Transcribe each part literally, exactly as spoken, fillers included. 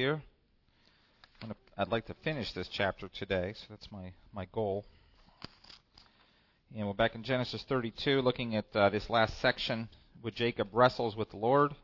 here. I'm gonna, I'd like to finish this chapter today, so that's my, my goal. And we're back in Genesis thirty-two, looking at uh, this last section where Jacob wrestles with the Lord.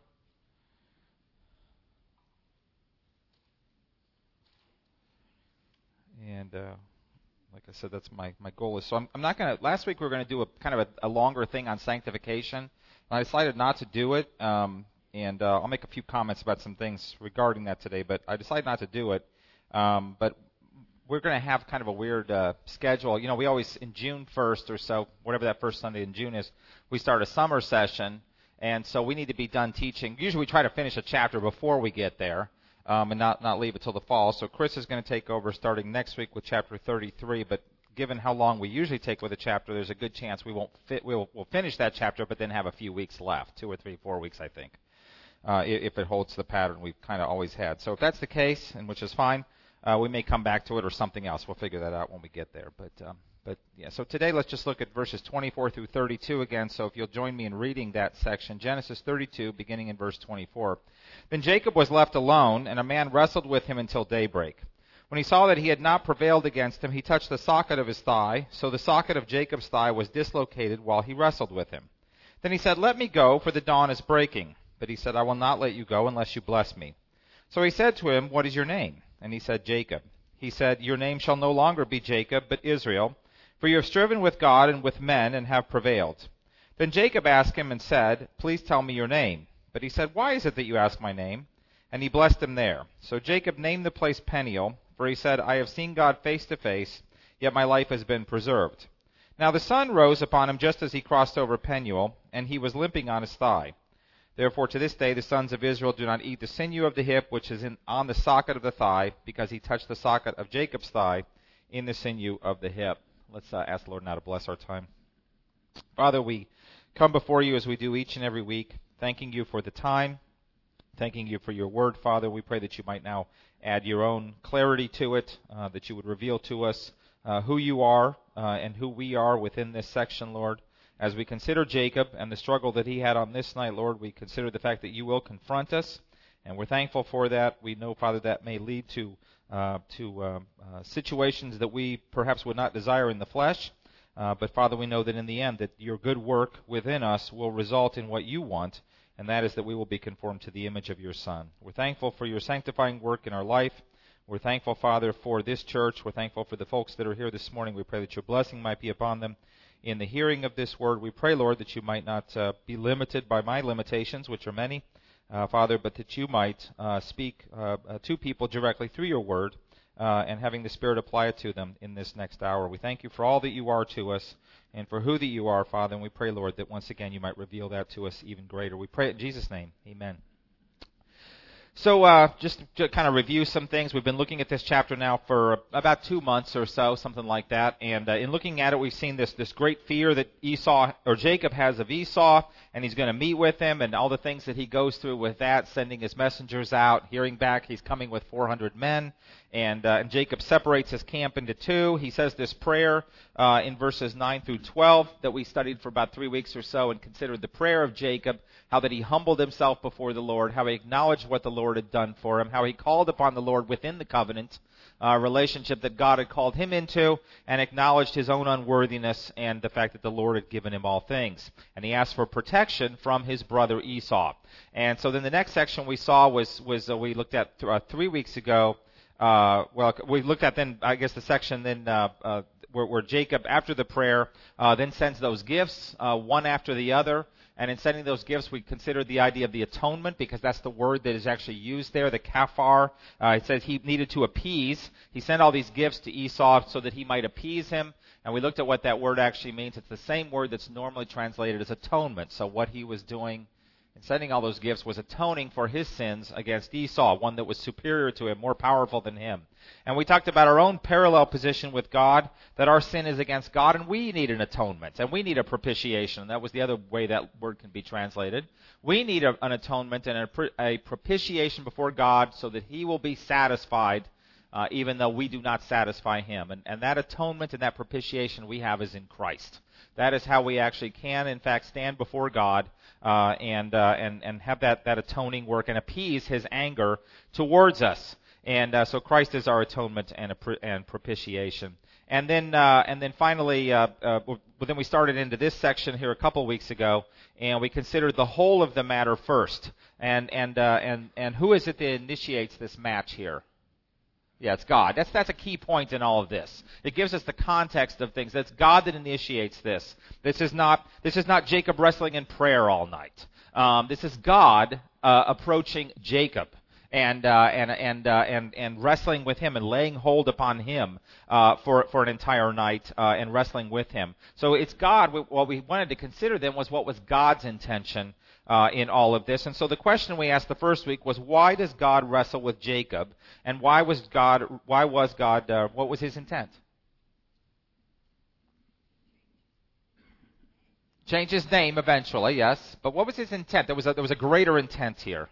And uh, like I said, that's my, my goal. Is so I'm, I'm not going to. Last week we were going to do a kind of a, a longer thing on sanctification, and I decided not to do it. Um, and uh, I'll make a few comments about some things regarding that today, but I decided not to do it. Um, but we're going to have kind of a weird uh, schedule. You know, we always in June first or so, whatever that first Sunday in June is, we start a summer session, and so we need to be done teaching. Usually we try to finish a chapter before we get there. Um, and not, not leave it till the fall. So Chris is going to take over starting next week with chapter thirty-three. But given how long we usually take with a chapter, there's a good chance we won't fit. We'll, we'll finish that chapter, but then have a few weeks left, two or three, four weeks, I think, uh, if it holds the pattern we've kind of always had. So if that's the case, and which is fine, uh, we may come back to it or something else. We'll figure that out when we get there. But um, but yeah. So today let's just look at verses twenty-four through thirty-two again. So if you'll join me in reading that section, Genesis thirty-two, beginning in verse twenty-four. Then Jacob was left alone, and a man wrestled with him until daybreak. When he saw that he had not prevailed against him, he touched the socket of his thigh. So the socket of Jacob's thigh was dislocated while he wrestled with him. Then he said, "Let me go, for the dawn is breaking." But he said, "I will not let you go unless you bless me." So he said to him, "What is your name?" And he said, "Jacob." He said, "Your name shall no longer be Jacob, but Israel, for you have striven with God and with men and have prevailed." Then Jacob asked him and said, "Please tell me your name." But he said, "Why is it that you ask my name?" And he blessed him there. So Jacob named the place Peniel, for he said, "I have seen God face to face, yet my life has been preserved." Now the sun rose upon him just as he crossed over Peniel, and he was limping on his thigh. Therefore to this day the sons of Israel do not eat the sinew of the hip which is in, on the socket of the thigh, because he touched the socket of Jacob's thigh in the sinew of the hip. Let's uh, ask the Lord now to bless our time. Father, we come before you as we do each and every week, thanking you for the time, thanking you for your word, Father. We pray that you might now add your own clarity to it, uh, that you would reveal to us uh, who you are uh, and who we are within this section, Lord. As we consider Jacob and the struggle that he had on this night, Lord, we consider the fact that you will confront us, and we're thankful for that. We know, Father, that may lead to uh, to uh, uh, situations that we perhaps would not desire in the flesh. Uh, but, Father, we know that in the end that your good work within us will result in what you want, and that is that we will be conformed to the image of your Son. We're thankful for your sanctifying work in our life. We're thankful, Father, for this church. We're thankful for the folks that are here this morning. We pray that your blessing might be upon them in the hearing of this word. We pray, Lord, that you might not uh, be limited by my limitations, which are many, uh, Father, but that you might uh, speak uh, uh, to people directly through your word, Uh, and having the Spirit apply it to them in this next hour. We thank you for all that you are to us and for who that you are, Father, and we pray, Lord, that once again you might reveal that to us even greater. We pray it in Jesus' name. Amen. So uh, just to kind of review some things, we've been looking at this chapter now for about two months or so, something like that. And uh, in looking at it, we've seen this this great fear that Esau or Jacob has of Esau, and he's going to meet with him, and all the things that he goes through with that, sending his messengers out, hearing back he's coming with four hundred men. And, uh, and Jacob separates his camp into two. He says this prayer uh, in verses nine through twelve that we studied for about three weeks or so and considered the prayer of Jacob, how that he humbled himself before the Lord, how he acknowledged what the Lord had done for him, how he called upon the Lord within the covenant uh, relationship that God had called him into, and acknowledged his own unworthiness and the fact that the Lord had given him all things. And he asked for protection from his brother Esau. And so then the next section we saw was, was uh, we looked at th- uh, three weeks ago, Uh, well, we looked at then, I guess, the section then uh, uh, where, where Jacob, after the prayer, uh, then sends those gifts, uh, one after the other. And in sending those gifts, we considered the idea of the atonement, because that's the word that is actually used there, the kafar. Uh, it says he needed to appease. He sent all these gifts to Esau so that he might appease him. And we looked at what that word actually means. It's the same word that's normally translated as atonement. So what he was doing in sending all those gifts was atoning for his sins against Esau, one that was superior to him, more powerful than him. And we talked about our own parallel position with God, that our sin is against God, and we need an atonement, and we need a propitiation. That was the other way that word can be translated. We need a, an atonement and a, a propitiation before God so that he will be satisfied uh, even though we do not satisfy him. And, and that atonement and that propitiation we have is in Christ. That is how we actually can, in fact, stand before God uh, and, uh, and and have that, that atoning work and appease his anger towards us. And uh, so Christ is our atonement and, and propitiation. And then, uh, and then finally, uh, uh, well, then we started into this section here a couple weeks ago, and we considered the whole of the matter first. And and uh, and and who is it that initiates this match here? Yeah, it's God. That's that's a key point in all of this. It gives us the context of things. It's God that initiates this. This is not this is not Jacob wrestling in prayer all night. Um, this is God uh, approaching Jacob. And, uh, and and uh, and and wrestling with him and laying hold upon him uh, for for an entire night uh, and wrestling with him. So it's God. What we wanted to consider then was what was God's intention uh, in all of this. And so the question we asked the first week was, why does God wrestle with Jacob? And why was God? Why was God? Uh, what was his intent? Change his name eventually, yes. But what was his intent? There was a, there was a greater intent here.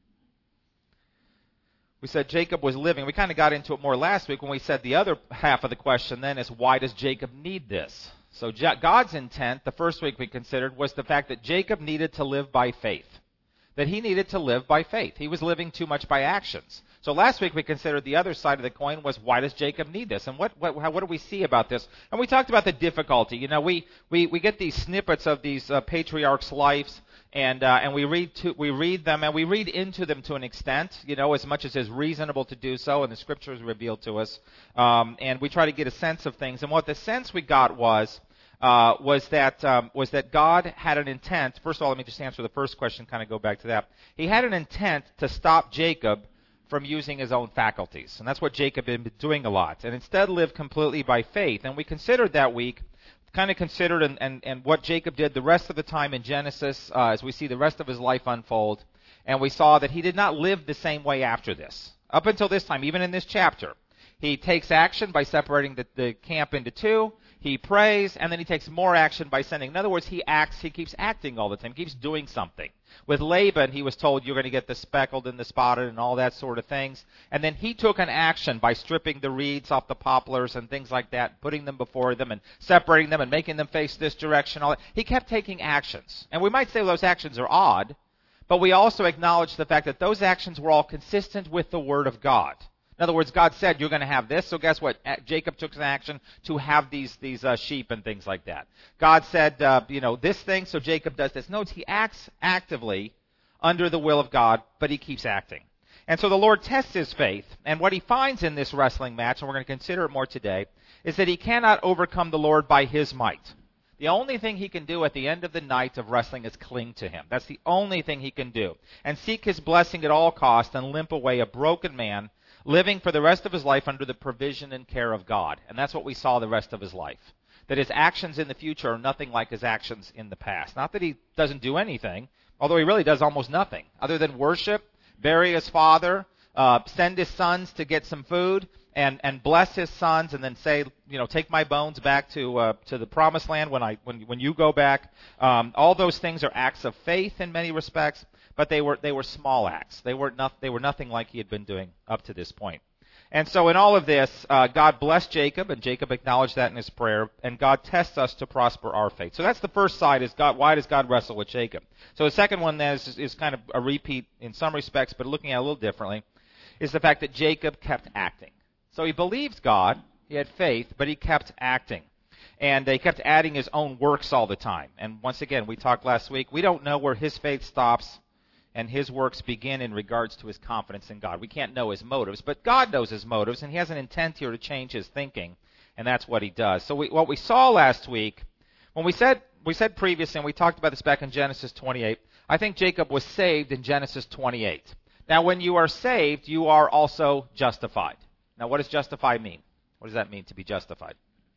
We said Jacob was living. We kind of got into it more last week when we said the other half of the question then is, why does Jacob need this? So God's intent, the first week we considered, was the fact that Jacob needed to live by faith. That he needed to live by faith. He was living too much by actions. So last week we considered the other side of the coin was, why does Jacob need this? And what what, how, what do we see about this? And we talked about the difficulty. You know, we, we, we get these snippets of these uh, patriarchs' lives, and uh, and we read to, we read them, and we read into them to an extent, you know, as much as is reasonable to do so, and the Scriptures reveal to us. Um, and we try to get a sense of things. And what the sense we got was, Uh, was that um, was that God had an intent. First of all, let me just answer the first question, kind of go back to that. He had an intent to stop Jacob from using his own faculties. And that's what Jacob had been doing a lot. And instead lived completely by faith. And we considered that week, kind of considered and, and, and what Jacob did the rest of the time in Genesis uh, as we see the rest of his life unfold. And we saw that he did not live the same way after this. Up until this time, even in this chapter. He takes action by separating the, the camp into two. He prays, and then he takes more action by sending. In other words, he acts, he keeps acting all the time, he keeps doing something. With Laban, he was told, you're going to get the speckled and the spotted and all that sort of things. And then he took an action by stripping the reeds off the poplars and things like that, putting them before them and separating them and making them face this direction. All that. He kept taking actions. And we might say those actions are odd, but we also acknowledge the fact that those actions were all consistent with the Word of God. In other words, God said, you're going to have this, so guess what? Jacob took an action to have these these uh, sheep and things like that. God said, uh, you know, this thing, so Jacob does this. Notice he acts actively under the will of God, but he keeps acting. And so the Lord tests his faith, and what he finds in this wrestling match, and we're going to consider it more today, is that he cannot overcome the Lord by his might. The only thing he can do at the end of the night of wrestling is cling to him. That's the only thing he can do. And seek his blessing at all costs and limp away a broken man, living for the rest of his life under the provision and care of God. And that's what we saw the rest of his life. That his actions in the future are nothing like his actions in the past. Not that he doesn't do anything, although he really does almost nothing, other than worship, bury his father, uh, send his sons to get some food, and, and bless his sons, and then say, you know, take my bones back to uh, to the promised land when I when when you go back. Um, all those things are acts of faith in many respects. But they were they were small acts. They were not they were nothing like he had been doing up to this point. And so in all of this, uh, God blessed Jacob, and Jacob acknowledged that in his prayer. And God tests us to prosper our faith. So that's the first side: is God? Why does God wrestle with Jacob? So the second one is, is kind of a repeat in some respects, but looking at it a little differently, is the fact that Jacob kept acting. So he believed God, he had faith, but he kept acting. And he kept adding his own works all the time. And once again, we talked last week, we don't know where his faith stops and his works begin in regards to his confidence in God. We can't know his motives, but God knows his motives, and he has an intent here to change his thinking, and that's what he does. So we, what we saw last week, when we said we said previously, and we talked about this back in Genesis twenty-eight, I think Jacob was saved in Genesis twenty-eight. Now, when you are saved, you are also justified. Now, what does justified mean? What does that mean, to be justified?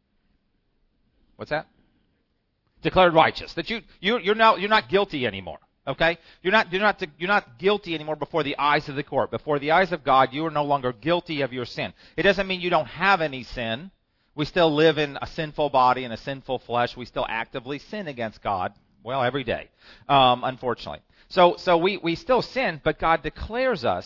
What's that? Declared righteous. That you, you you're now you're not guilty anymore. Okay? You're not, you're not, you're not guilty anymore before the eyes of the court. Before the eyes of God, you are no longer guilty of your sin. It doesn't mean you don't have any sin. We still live in a sinful body and a sinful flesh. We still actively sin against God. Well, every day, um, unfortunately. So, so we, we still sin, but God declares us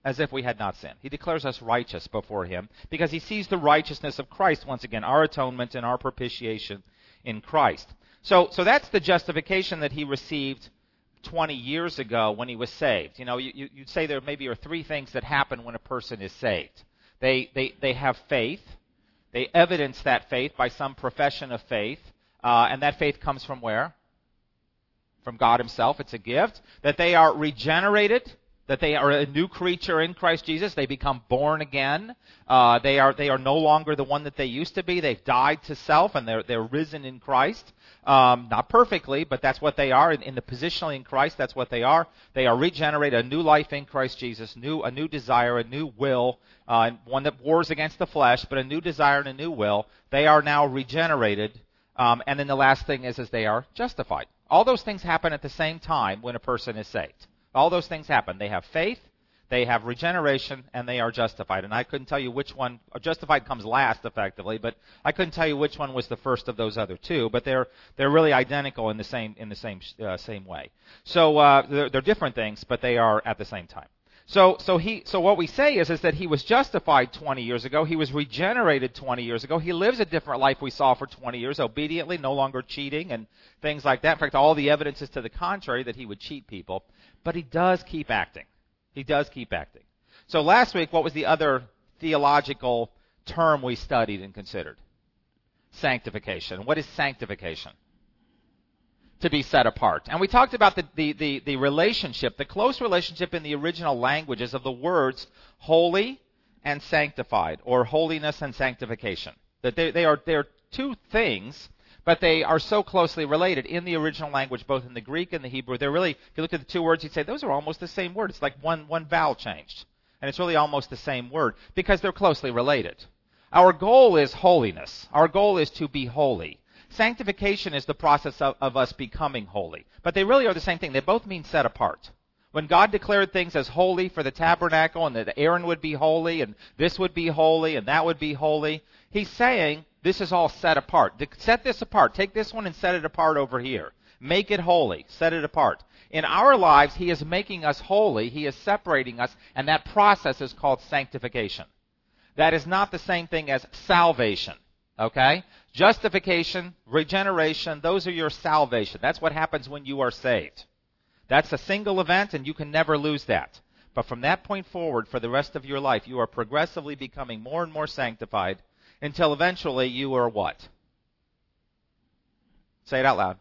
as if we had not sinned. He declares us righteous before him because he sees the righteousness of Christ, once again, our atonement and our propitiation in Christ. So, so that's the justification that he received twenty years ago when he was saved. You know, you, you, you'd say there maybe are three things that happen when a person is saved. They, they, they have faith. They evidence that faith by some profession of faith. Uh, and that faith comes from where? From God himself. It's a gift. That they are regenerated. That they are a new creature in Christ Jesus. They become born again. Uh, they are they are no longer the one that they used to be. They've died to self and they're they're risen in Christ. Um, not perfectly, but that's what they are. In, in the positionally in Christ, that's what they are. They are regenerated, a new life in Christ Jesus, new a new desire, a new will, uh, one that wars against the flesh, but a new desire and a new will. They are now regenerated. Um, and then the last thing is, is they are justified. All those things happen at the same time when a person is saved. All those things happen. They have faith, they have regeneration, and they are justified. And I couldn't tell you which one, justified comes last, effectively, but I couldn't tell you which one was the first of those other two. But they're they're really identical in the same in the same uh, same way. So uh, they're, they're different things, but they are at the same time. So so he so what we say is is that he was justified twenty years ago. He was regenerated twenty years ago. He lives a different life we saw for twenty years, obediently, no longer cheating and things like that. In fact, all the evidence is to the contrary that he would cheat people. But he does keep acting. He does keep acting. So last week, what was the other theological term we studied and considered? Sanctification. What is sanctification? To be set apart. And we talked about the, the, the, the relationship, the close relationship in the original languages of the words holy and sanctified, or holiness and sanctification. That they, they are they are two things, but they are so closely related in the original language, both in the Greek and the Hebrew. They're really, if you look at the two words, you'd say those are almost the same word. It's like one, one vowel changed. And it's really almost the same word because they're closely related. Our goal is holiness. Our goal is to be holy. Sanctification is the process of, of us becoming holy. But they really are the same thing. They both mean set apart. When God declared things as holy for the tabernacle and that Aaron would be holy and this would be holy and that would be holy, he's saying, this is all set apart. Set this apart. Take this one and set it apart over here. Make it holy. Set it apart. In our lives, he is making us holy. He is separating us, and that process is called sanctification. That is not the same thing as salvation. Okay? Justification, regeneration, those are your salvation. That's what happens when you are saved. That's a single event, and you can never lose that. But from that point forward, for the rest of your life, you are progressively becoming more and more sanctified, until eventually you are what? Say it out loud.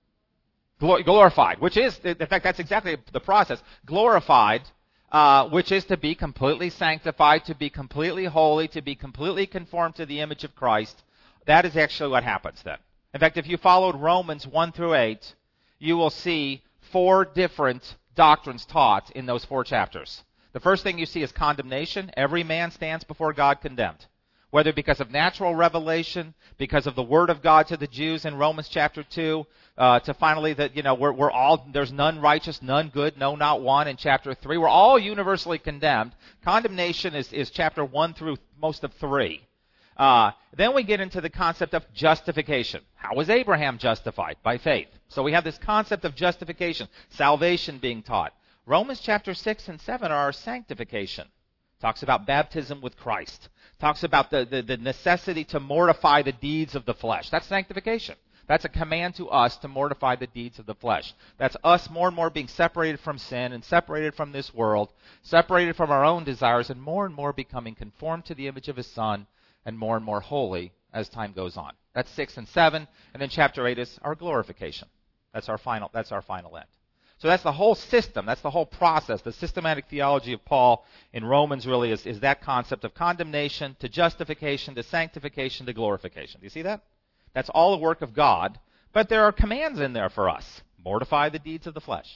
Glorified, which is, in fact, that's exactly the process. Glorified, uh, which is to be completely sanctified, to be completely holy, to be completely conformed to the image of Christ. That is actually what happens then. In fact, if you followed Romans one through eight, you will see four different doctrines taught in those four chapters. The first thing you see is condemnation. Every man stands before God condemned. Whether because of natural revelation, because of the word of God to the Jews in Romans chapter two, uh, to finally that, you know, we're, we're all, there's none righteous, none good, no, not one in chapter three. We're all universally condemned. Condemnation is, is chapter one through most of three. Uh, then we get into the concept of justification. How was Abraham justified? By faith. So we have this concept of justification, salvation being taught. Romans chapter six and seven are our sanctification. Talks about baptism with Christ. Talks about the, the, the necessity to mortify the deeds of the flesh. That's sanctification. That's a command to us to mortify the deeds of the flesh. That's us more and more being separated from sin and separated from this world, separated from our own desires, and more and more becoming conformed to the image of His Son and more and more holy as time goes on. That's six and seven. And then chapter eight is our glorification. That's our final, that's our final end. So that's the whole system, that's the whole process. The systematic theology of Paul in Romans really is, is that concept of condemnation to justification to sanctification to glorification. Do you see that? That's all the work of God, but there are commands in there for us. Mortify the deeds of the flesh.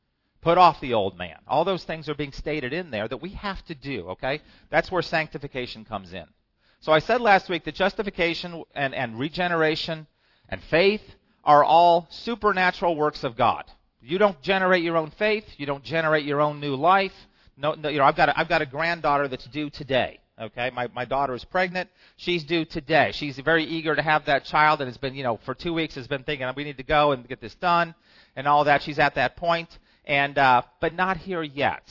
Put off the old man. All those things are being stated in there that we have to do, okay? That's where sanctification comes in. So I said last week that justification and, and regeneration and faith are all supernatural works of God. You don't generate your own faith. You don't generate your own new life. No, no you know, I've got a, I've got a granddaughter that's due today. Okay, my my daughter is pregnant. She's due today. She's very eager to have that child, and has been, you know, for two weeks has been thinking we need to go and get this done and all that. She's at that point, and uh, but not here yet.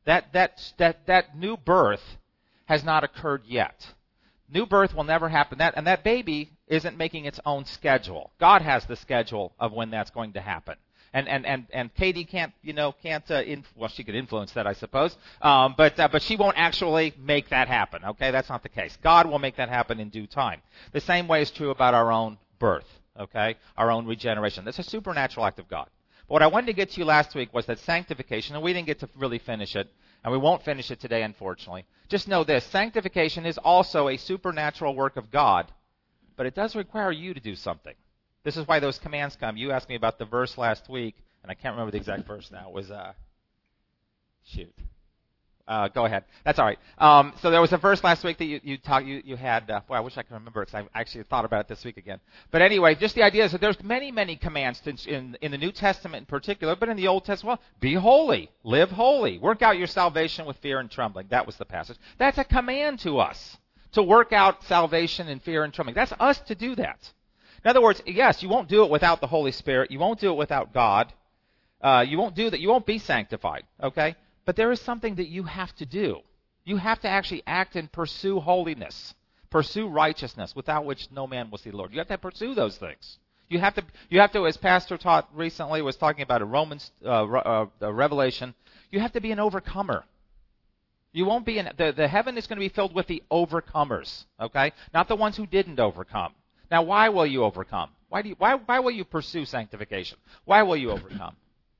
That, that, that, that new birth has not occurred yet. New birth will never happen. That, and that baby isn't making its own schedule. God has the schedule of when that's going to happen. And and and and Katie can't, you know, can't. Uh, inf- well, she could influence that, I suppose. Um, but uh, but she won't actually make that happen. Okay, that's not the case. God will make that happen in due time. The same way is true about our own birth. Okay, our own regeneration. That's a supernatural act of God. But what I wanted to get to you last week was that sanctification, and we didn't get to really finish it, and we won't finish it today, unfortunately. Just know this: sanctification is also a supernatural work of God, but it does require you to do something. This is why those commands come. You asked me about the verse last week, and I can't remember the exact verse now. It was, uh, shoot. Uh, go ahead. That's all right. Um, so there was a verse last week that you you, talk, you, you had. Uh, boy, I wish I could remember it because I actually thought about it this week again. But anyway, just the idea is that there's many, many commands to, in, in the New Testament in particular, but in the Old Testament, well, be holy, live holy, work out your salvation with fear and trembling. That was the passage. That's a command to us, to work out salvation in fear and trembling. That's us to do that. In other words, yes, you won't do it without the Holy Spirit. You won't do it without God. Uh, you won't do that. You won't be sanctified, okay? But there is something that you have to do. You have to actually act and pursue holiness, pursue righteousness, without which no man will see the Lord. You have to pursue those things. You have to, you have to, as Pastor taught recently, was talking about a Romans uh, uh, the Revelation. You have to be an overcomer. You won't be in the the heaven is going to be filled with the overcomers, okay? Not the ones who didn't overcome. Now, why will you overcome? Why do you, why why will you pursue sanctification? Why will you overcome?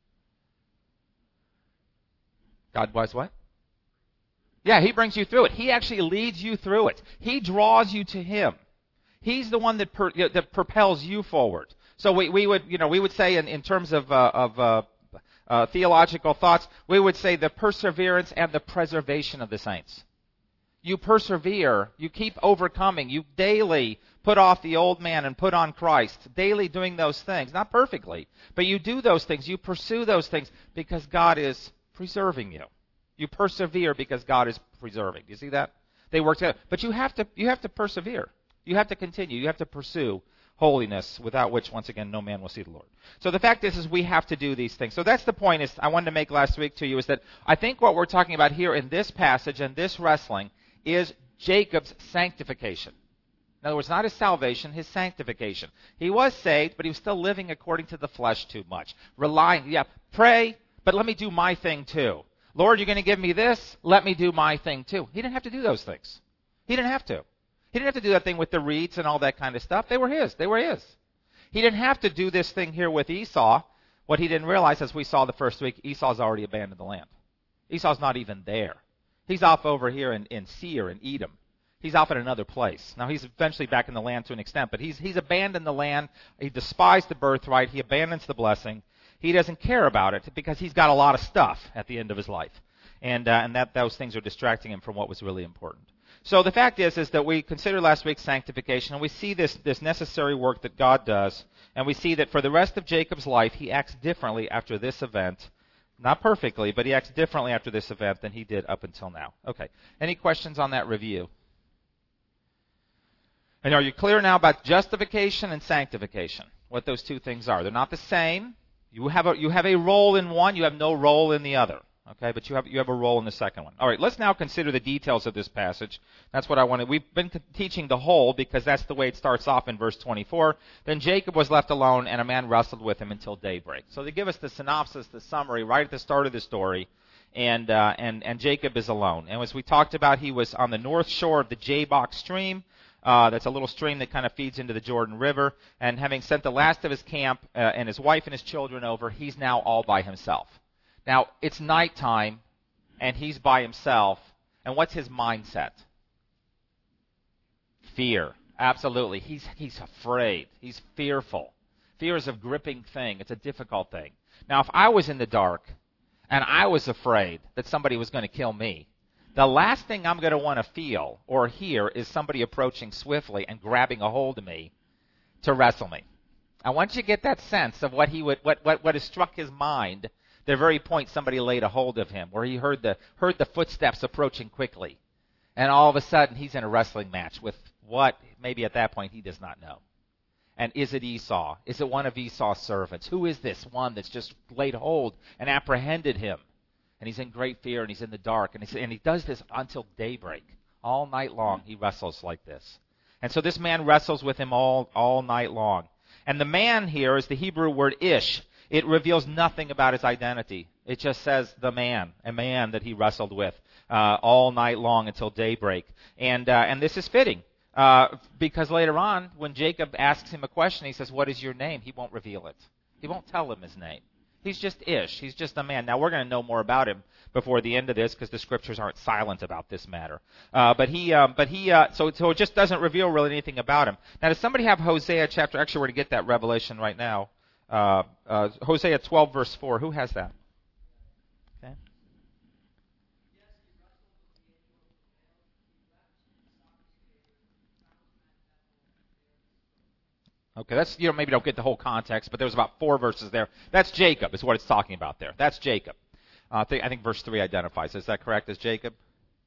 God was what? Yeah, He brings you through it. He actually leads you through it. He draws you to Him. He's the one that per, you know, that propels you forward. So we, we would you know we would say in, in terms of uh, of uh, uh, theological thoughts, we would say the perseverance and the preservation of the saints. You persevere. You keep overcoming. You daily put off the old man and put on Christ. Daily doing those things. Not perfectly, but you do those things. You pursue those things because God is preserving you. You persevere because God is preserving. Do you see that? They work together. But you have to you have to persevere. You have to continue. You have to pursue holiness, without which, once again, no man will see the Lord. So the fact is, is we have to do these things. So that's the point is I wanted to make last week to you, is that I think what we're talking about here in this passage and this wrestling is Jacob's sanctification. In other words, not his salvation, his sanctification. He was saved, but he was still living according to the flesh too much. Relying, yeah, pray, but let me do my thing too. Lord, you're going to give me this, let me do my thing too. He didn't have to do those things. He didn't have to. He didn't have to do that thing with the reeds and all that kind of stuff. They were his. They were his. He didn't have to do this thing here with Esau. What he didn't realize, as we saw the first week, Esau's already abandoned the land. Esau's not even there. He's off over here in, in Seir in Edom. He's off in another place. Now, he's eventually back in the land to an extent, but he's he's abandoned the land. He despised the birthright. He abandons the blessing. He doesn't care about it because he's got a lot of stuff at the end of his life. And, uh, and that those things are distracting him from what was really important. So the fact is, is that we considered last week sanctification, and we see this, this necessary work that God does, and we see that for the rest of Jacob's life, he acts differently after this event. Not perfectly, but he acts differently after this event than he did up until now. Okay. Any questions on that review? And are you clear now about justification and sanctification? What those two things are? They're not the same. You have a, you have a role in one, you have no role in the other. Okay, but you have you have a role in the second one. All right, let's now consider the details of this passage. That's what I wanted. We've been teaching the whole because that's the way it starts off in verse twenty-four. Then Jacob was left alone, and a man wrestled with him until daybreak. So they give us the synopsis, the summary, right at the start of the story, and uh, and and Jacob is alone. And as we talked about, he was on the north shore of the Jabbok stream. Uh, that's a little stream that kind of feeds into the Jordan River. And having sent the last of his camp uh, and his wife and his children over, he's now all by himself. Now, it's nighttime, and he's by himself, and what's his mindset? Fear. Absolutely. He's he's afraid. He's fearful. Fear is a gripping thing. It's a difficult thing. Now, if I was in the dark, and I was afraid that somebody was going to kill me, the last thing I'm going to want to feel or hear is somebody approaching swiftly and grabbing a hold of me to wrestle me. I want you to get that sense of what he would, what what, what has struck his mind. The very point somebody laid a hold of him, where he heard the heard the footsteps approaching quickly, and all of a sudden he's in a wrestling match with what maybe at that point he does not know. And is it Esau? Is it one of Esau's servants? Who is this one that's just laid hold and apprehended him? And he's in great fear, and he's in the dark. And he, and he does this until daybreak. All night long, he wrestles like this. And so this man wrestles with him all, all night long. And the man here is the Hebrew word ish. It reveals nothing about his identity. It just says the man, a man that he wrestled with uh, all night long until daybreak. And, uh, and this is fitting. Uh, because later on, when Jacob asks him a question, he says, "What is your name?" He won't reveal it. He won't tell him his name. He's just Ish. He's just a man. Now, we're going to know more about him before the end of this because the scriptures aren't silent about this matter. Uh, but he, uh, but he, uh, so, so it just doesn't reveal really anything about him. Now, does somebody have Hosea chapter? Actually, we're going to get that revelation right now. Uh, uh, Hosea twelve, verse four. Who has that? Okay. Okay, that's, you know, maybe don't get the whole context, but there's about four verses there. That's Jacob, is what it's talking about there. That's Jacob. Uh, I, think, I think verse three identifies. Is that correct, as Jacob?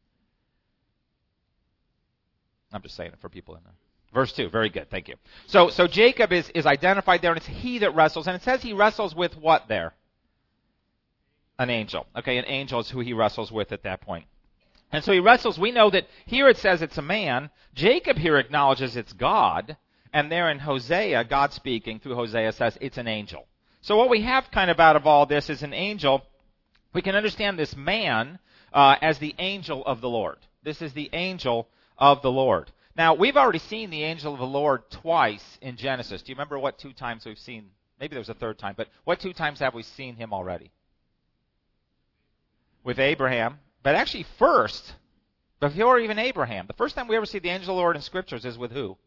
I'm just saying it for people in there. Verse two, very good, thank you. So, so Jacob is, is identified there, and it's he that wrestles, and it says he wrestles with what there? An angel. Okay, an angel is who he wrestles with at that point. And so he wrestles. We know that here it says it's a man. Jacob here acknowledges it's God. And there in Hosea, God speaking through Hosea says it's an angel. So what we have kind of out of all this is an angel. We can understand this man uh, as the angel of the Lord. This is the angel of the Lord. Now, we've already seen the angel of the Lord twice in Genesis. Do you remember what two times we've seen? Maybe there was a third time, but what two times have we seen him already? With Abraham. But actually first, before even Abraham, the first time we ever see the angel of the Lord in Scriptures is with who?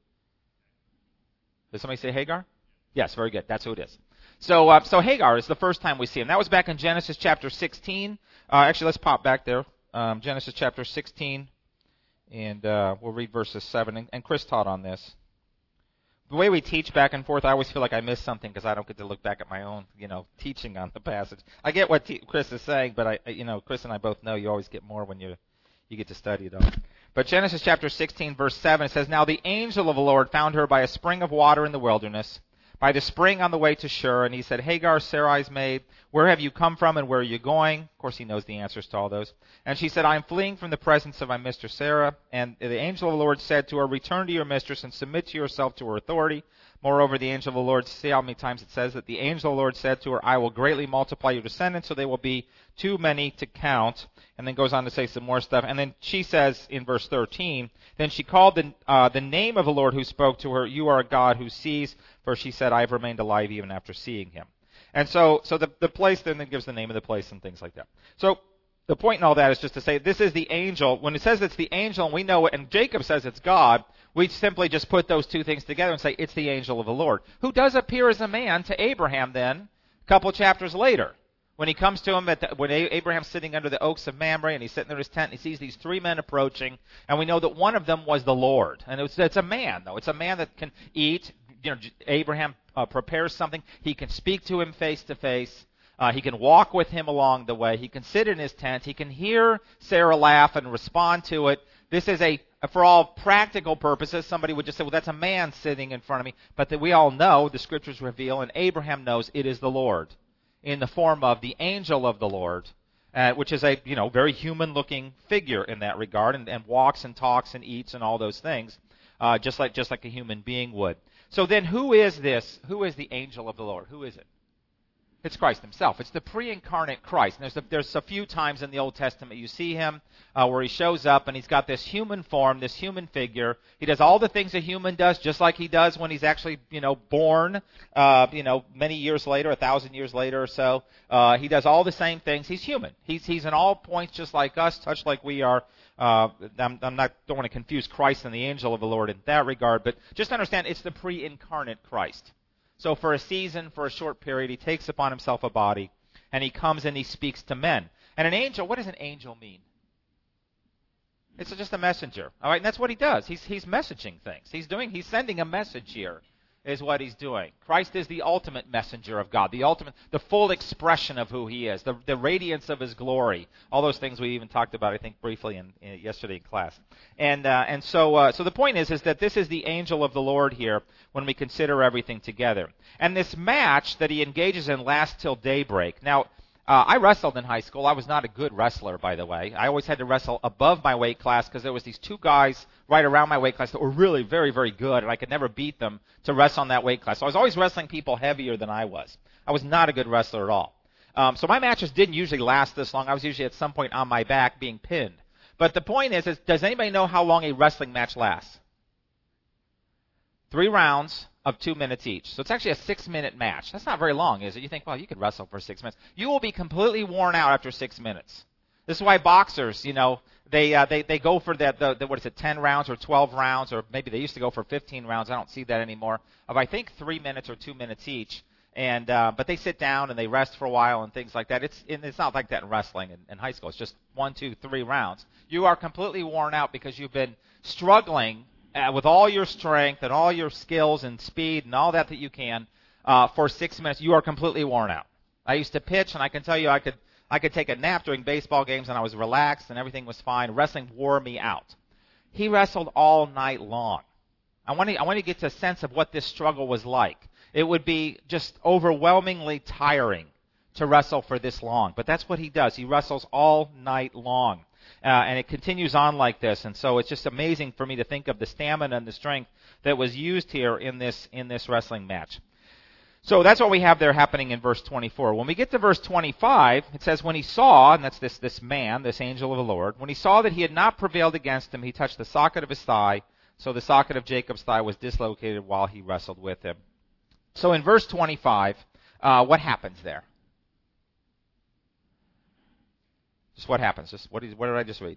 Did somebody say Hagar? Yes, very good. That's who it is. So, uh, so Hagar is the first time we see him. That was back in Genesis chapter sixteen. Uh, actually, let's pop back there. Um, Genesis chapter sixteen, and uh, we'll read verses seven. And, and Chris taught on this. The way we teach back and forth, I always feel like I miss something because I don't get to look back at my own, you know, teaching on the passage. I get what t- Chris is saying, but I, you know, Chris and I both know you always get more when you you get to study it all. But Genesis chapter sixteen, verse seven, it says, "Now the angel of the Lord found her by a spring of water in the wilderness, by the spring on the way to Shur, and he said, 'Hagar, Sarai's maid, where have you come from and where are you going?'" Of course, he knows the answers to all those. And she said, "I am fleeing from the presence of my mistress Sarah." And the angel of the Lord said to her, "Return to your mistress and submit to yourself to her authority." Moreover, the angel of the Lord, see how many times it says that the angel of the Lord said to her, "I will greatly multiply your descendants, so they will be too many to count." And then goes on to say some more stuff. And then she says in verse thirteen, "Then she called the, uh, the name of the Lord who spoke to her, 'You are a God who sees,' for she said, 'I have remained alive even after seeing him.'" And so, so the, the place then gives the name of the place and things like that. So the point in all that is just to say this is the angel. When it says it's the angel and we know it, and Jacob says it's God, we simply just put those two things together and say it's the angel of the Lord, who does appear as a man to Abraham then a couple chapters later. When he comes to him, at the, when Abraham's sitting under the oaks of Mamre, and he's sitting in his tent, and he sees these three men approaching, and we know that one of them was the Lord. And it's, it's a man, though. It's a man that can eat. You know, Abraham uh, prepares something. He can speak to him face to face. Uh, he can walk with him along the way. He can sit in his tent. He can hear Sarah laugh and respond to it. This is a, for all practical purposes, somebody would just say, well, that's a man sitting in front of me. But that we all know, the Scriptures reveal, and Abraham knows it is the Lord, in the form of the angel of the Lord, uh, which is a, you know, very human-looking figure in that regard, and, and walks and talks and eats and all those things, uh, just like just like a human being would. So then, who is this? Who is the angel of the Lord? Who is it? It's Christ himself. It's the pre-incarnate Christ. And there's a, there's a few times in the Old Testament you see him uh, where he shows up and he's got this human form, this human figure. He does all the things a human does, just like he does when he's actually, you know, born, uh, you know, many years later, a thousand years later or so. Uh, he does all the same things. He's human. He's he's in all points just like us, touched like we are. Uh, I'm, I'm not don't want to confuse Christ and the angel of the Lord in that regard, but just understand it's the pre-incarnate Christ. So for a season, for a short period, he takes upon himself a body, and he comes and he speaks to men. And an angel, what does an angel mean? It's just a messenger. All right, and that's what he does. He's he's messaging things. He's doing he's sending a message here, is what he's doing. Christ is the ultimate messenger of God, the ultimate, the full expression of who he is, the the radiance of his glory. All those things we even talked about, I think, briefly in, in yesterday in class. And uh, and so uh, so the point is is that this is the angel of the Lord here when we consider everything together. And this match that he engages in lasts till daybreak. Now, Uh, I wrestled in high school. I was not a good wrestler, by the way. I always had to wrestle above my weight class because there was these two guys right around my weight class that were really very, very good, and I could never beat them to wrestle on that weight class. So I was always wrestling people heavier than I was. I was not a good wrestler at all. Um, so my matches didn't usually last this long. I was usually at some point on my back being pinned. But the point is, is does anybody know how long a wrestling match lasts? Three rounds of two minutes each. So it's actually a six-minute match. That's not very long, is it? You think, well, you could wrestle for six minutes. You will be completely worn out after six minutes. This is why boxers, you know, they uh, they they go for that, the, the, what is it, ten rounds or twelve rounds, or maybe they used to go for fifteen rounds. I don't see that anymore. Of, I think, three minutes or two minutes each. And uh, but they sit down and they rest for a while and things like that. It's and it's not like that in wrestling in, in high school. It's just one, two, three rounds. You are completely worn out because you've been struggling uh, with all your strength and all your skills and speed and all that that you can uh, for six minutes. You are completely worn out. I used to pitch, and I can tell you I could I could take a nap during baseball games and I was relaxed and everything was fine. Wrestling wore me out. He wrestled all night long. I want to I want to get to a sense of what this struggle was like. It would be just overwhelmingly tiring to wrestle for this long. But that's what he does. He wrestles all night long. Uh, and it continues on like this. And so it's just amazing for me to think of the stamina and the strength that was used here in this in this wrestling match. So that's what we have there happening in verse twenty-four. When we get to verse twenty-five, it says, when he saw, and that's this, this man, this angel of the Lord, when he saw that he had not prevailed against him, he touched the socket of his thigh. So the socket of Jacob's thigh was dislocated while he wrestled with him. So in verse twenty-five, uh, what happens there? Just what happens? Just what, is, what did I just read?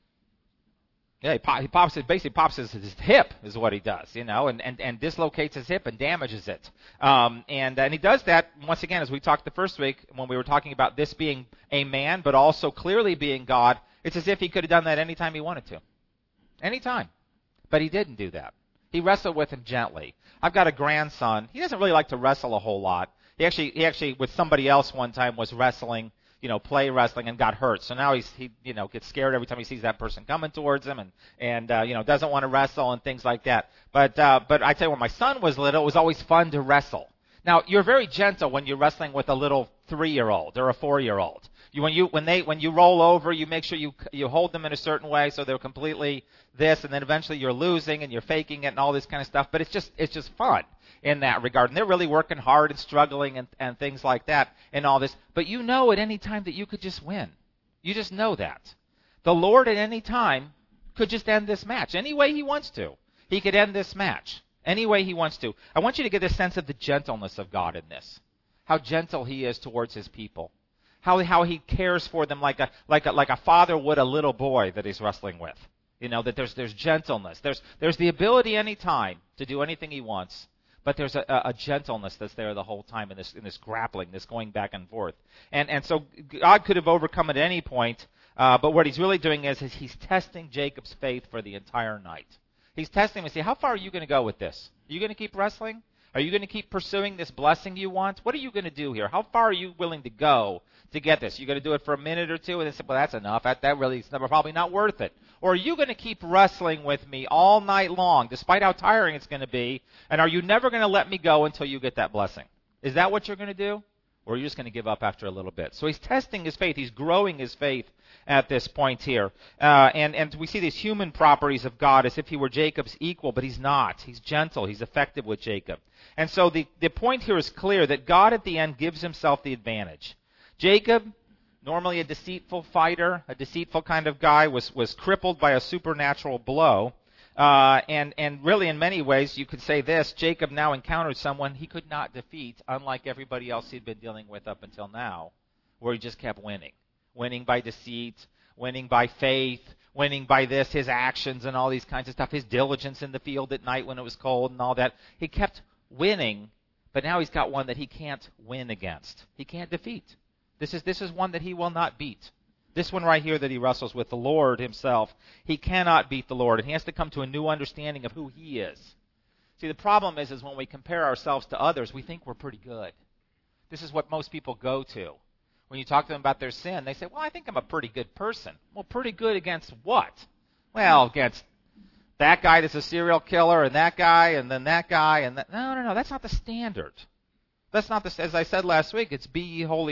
Yeah, he, pop, he pops it, basically pops his, his hip is what he does, you know, and, and, and dislocates his hip and damages it. Um, and, and he does that, once again, as we talked the first week when we were talking about this being a man, but also clearly being God. It's as if he could have done that anytime he wanted to. Anytime. But he didn't do that. He wrestled with him gently. I've got a grandson. He doesn't really like to wrestle a whole lot. He actually, he actually, with somebody else one time was wrestling, you know, play wrestling and got hurt. So now he's, he, you know, gets scared every time he sees that person coming towards him and, and, uh, you know, doesn't want to wrestle and things like that. But, uh, but I tell you, when my son was little, it was always fun to wrestle. Now, you're very gentle when you're wrestling with a little three-year-old or a four-year-old. You, when you when they when you roll over, you make sure you you hold them in a certain way so they're completely this, and then eventually you're losing and you're faking it and all this kind of stuff. But it's just it's just fun in that regard, and they're really working hard and struggling and and things like that and all this. But you know at any time that you could just win. You just know that the Lord at any time could just end this match any way He wants to. He could end this match any way He wants to. I want you to get a sense of the gentleness of God in this, how gentle He is towards His people. How how he cares for them like a like a like a father would a little boy that he's wrestling with. You know, that there's there's gentleness. There's there's the ability any time to do anything he wants, but there's a, a gentleness that's there the whole time in this in this grappling, this going back and forth. And and so God could have overcome at any point, uh, but what he's really doing is, is he's testing Jacob's faith for the entire night. He's testing him to see, how far are you going to go with this? Are you going to keep wrestling? Are you going to keep pursuing this blessing you want? What are you going to do here? How far are you willing to go to get this? You're going to do it for a minute or two and then say, well, that's enough. That, that really is probably not worth it. Or are you going to keep wrestling with me all night long, despite how tiring it's going to be? And are you never going to let me go until you get that blessing? Is that what you're going to do? Or are you just going to give up after a little bit? So he's testing his faith. He's growing his faith at this point here. Uh, and, and we see these human properties of God as if he were Jacob's equal, but he's not. He's gentle. He's effective with Jacob. And so the, the point here is clear that God at the end gives himself the advantage. Jacob, normally a deceitful fighter, a deceitful kind of guy, was, was crippled by a supernatural blow. Uh, and, and really in many ways you could say this, Jacob now encountered someone he could not defeat, unlike everybody else he'd been dealing with up until now, where he just kept winning. Winning by deceit, winning by faith, winning by this, his actions and all these kinds of stuff, his diligence in the field at night when it was cold and all that. He kept winning, but now he's got one that he can't win against. He can't defeat. This is this is one that he will not beat. This one right here that he wrestles with, the Lord himself, he cannot beat the Lord, and he has to come to a new understanding of who he is. See, the problem is, is when we compare ourselves to others, we think we're pretty good. This is what most people go to. When you talk to them about their sin, they say, well, I think I'm a pretty good person. Well, pretty good against what? Well, against that guy that's a serial killer, and that guy, and then that guy, and that. No, no, no, that's not the standard. That's not the, as I said last week, it's be ye holy,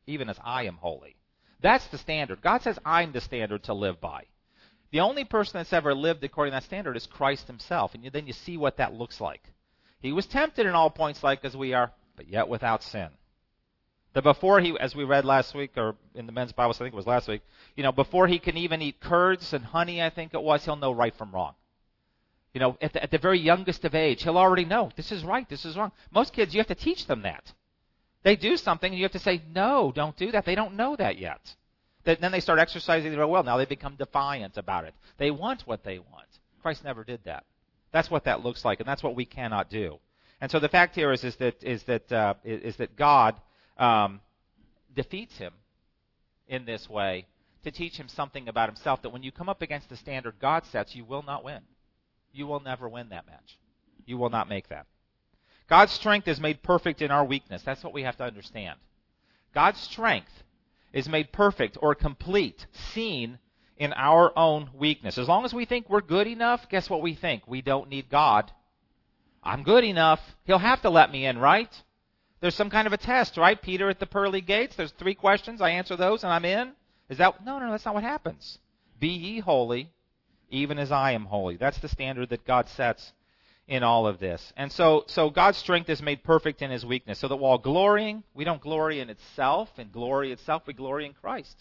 even as I am holy. That's the standard. God says I'm the standard to live by. The only person that's ever lived according to that standard is Christ himself, and you, then you see what that looks like. He was tempted in all points like as we are, but yet without sin. That before he, as we read last week, or in the men's Bible, I think it was last week, you know, before he can even eat curds and honey, I think it was, he'll know right from wrong. You know, at the, at the very youngest of age, he'll already know, this is right, this is wrong. Most kids, you have to teach them that. They do something, and you have to say, no, don't do that. They don't know that yet. Then they start exercising their will. Now they become defiant about it. They want what they want. Christ never did that. That's what that looks like, and that's what we cannot do. And so the fact here is, is that is that uh, is that God um, defeats him in this way to teach him something about himself. That when you come up against the standard God sets, you will not win. You will never win that match. You will not make that. God's strength is made perfect in our weakness. That's what we have to understand. God's strength is made perfect or complete, seen in our own weakness. As long as we think we're good enough, guess what we think? We don't need God. I'm good enough. He'll have to let me in, right? There's some kind of a test, right? Peter at the pearly gates, there's three questions. I answer those and I'm in. Is that? No, no, that's not what happens. Be ye holy, even as I am holy. That's the standard that God sets in all of this. And so so God's strength is made perfect in his weakness, so that while glorying, we don't glory in itself, in glory itself, we glory in Christ.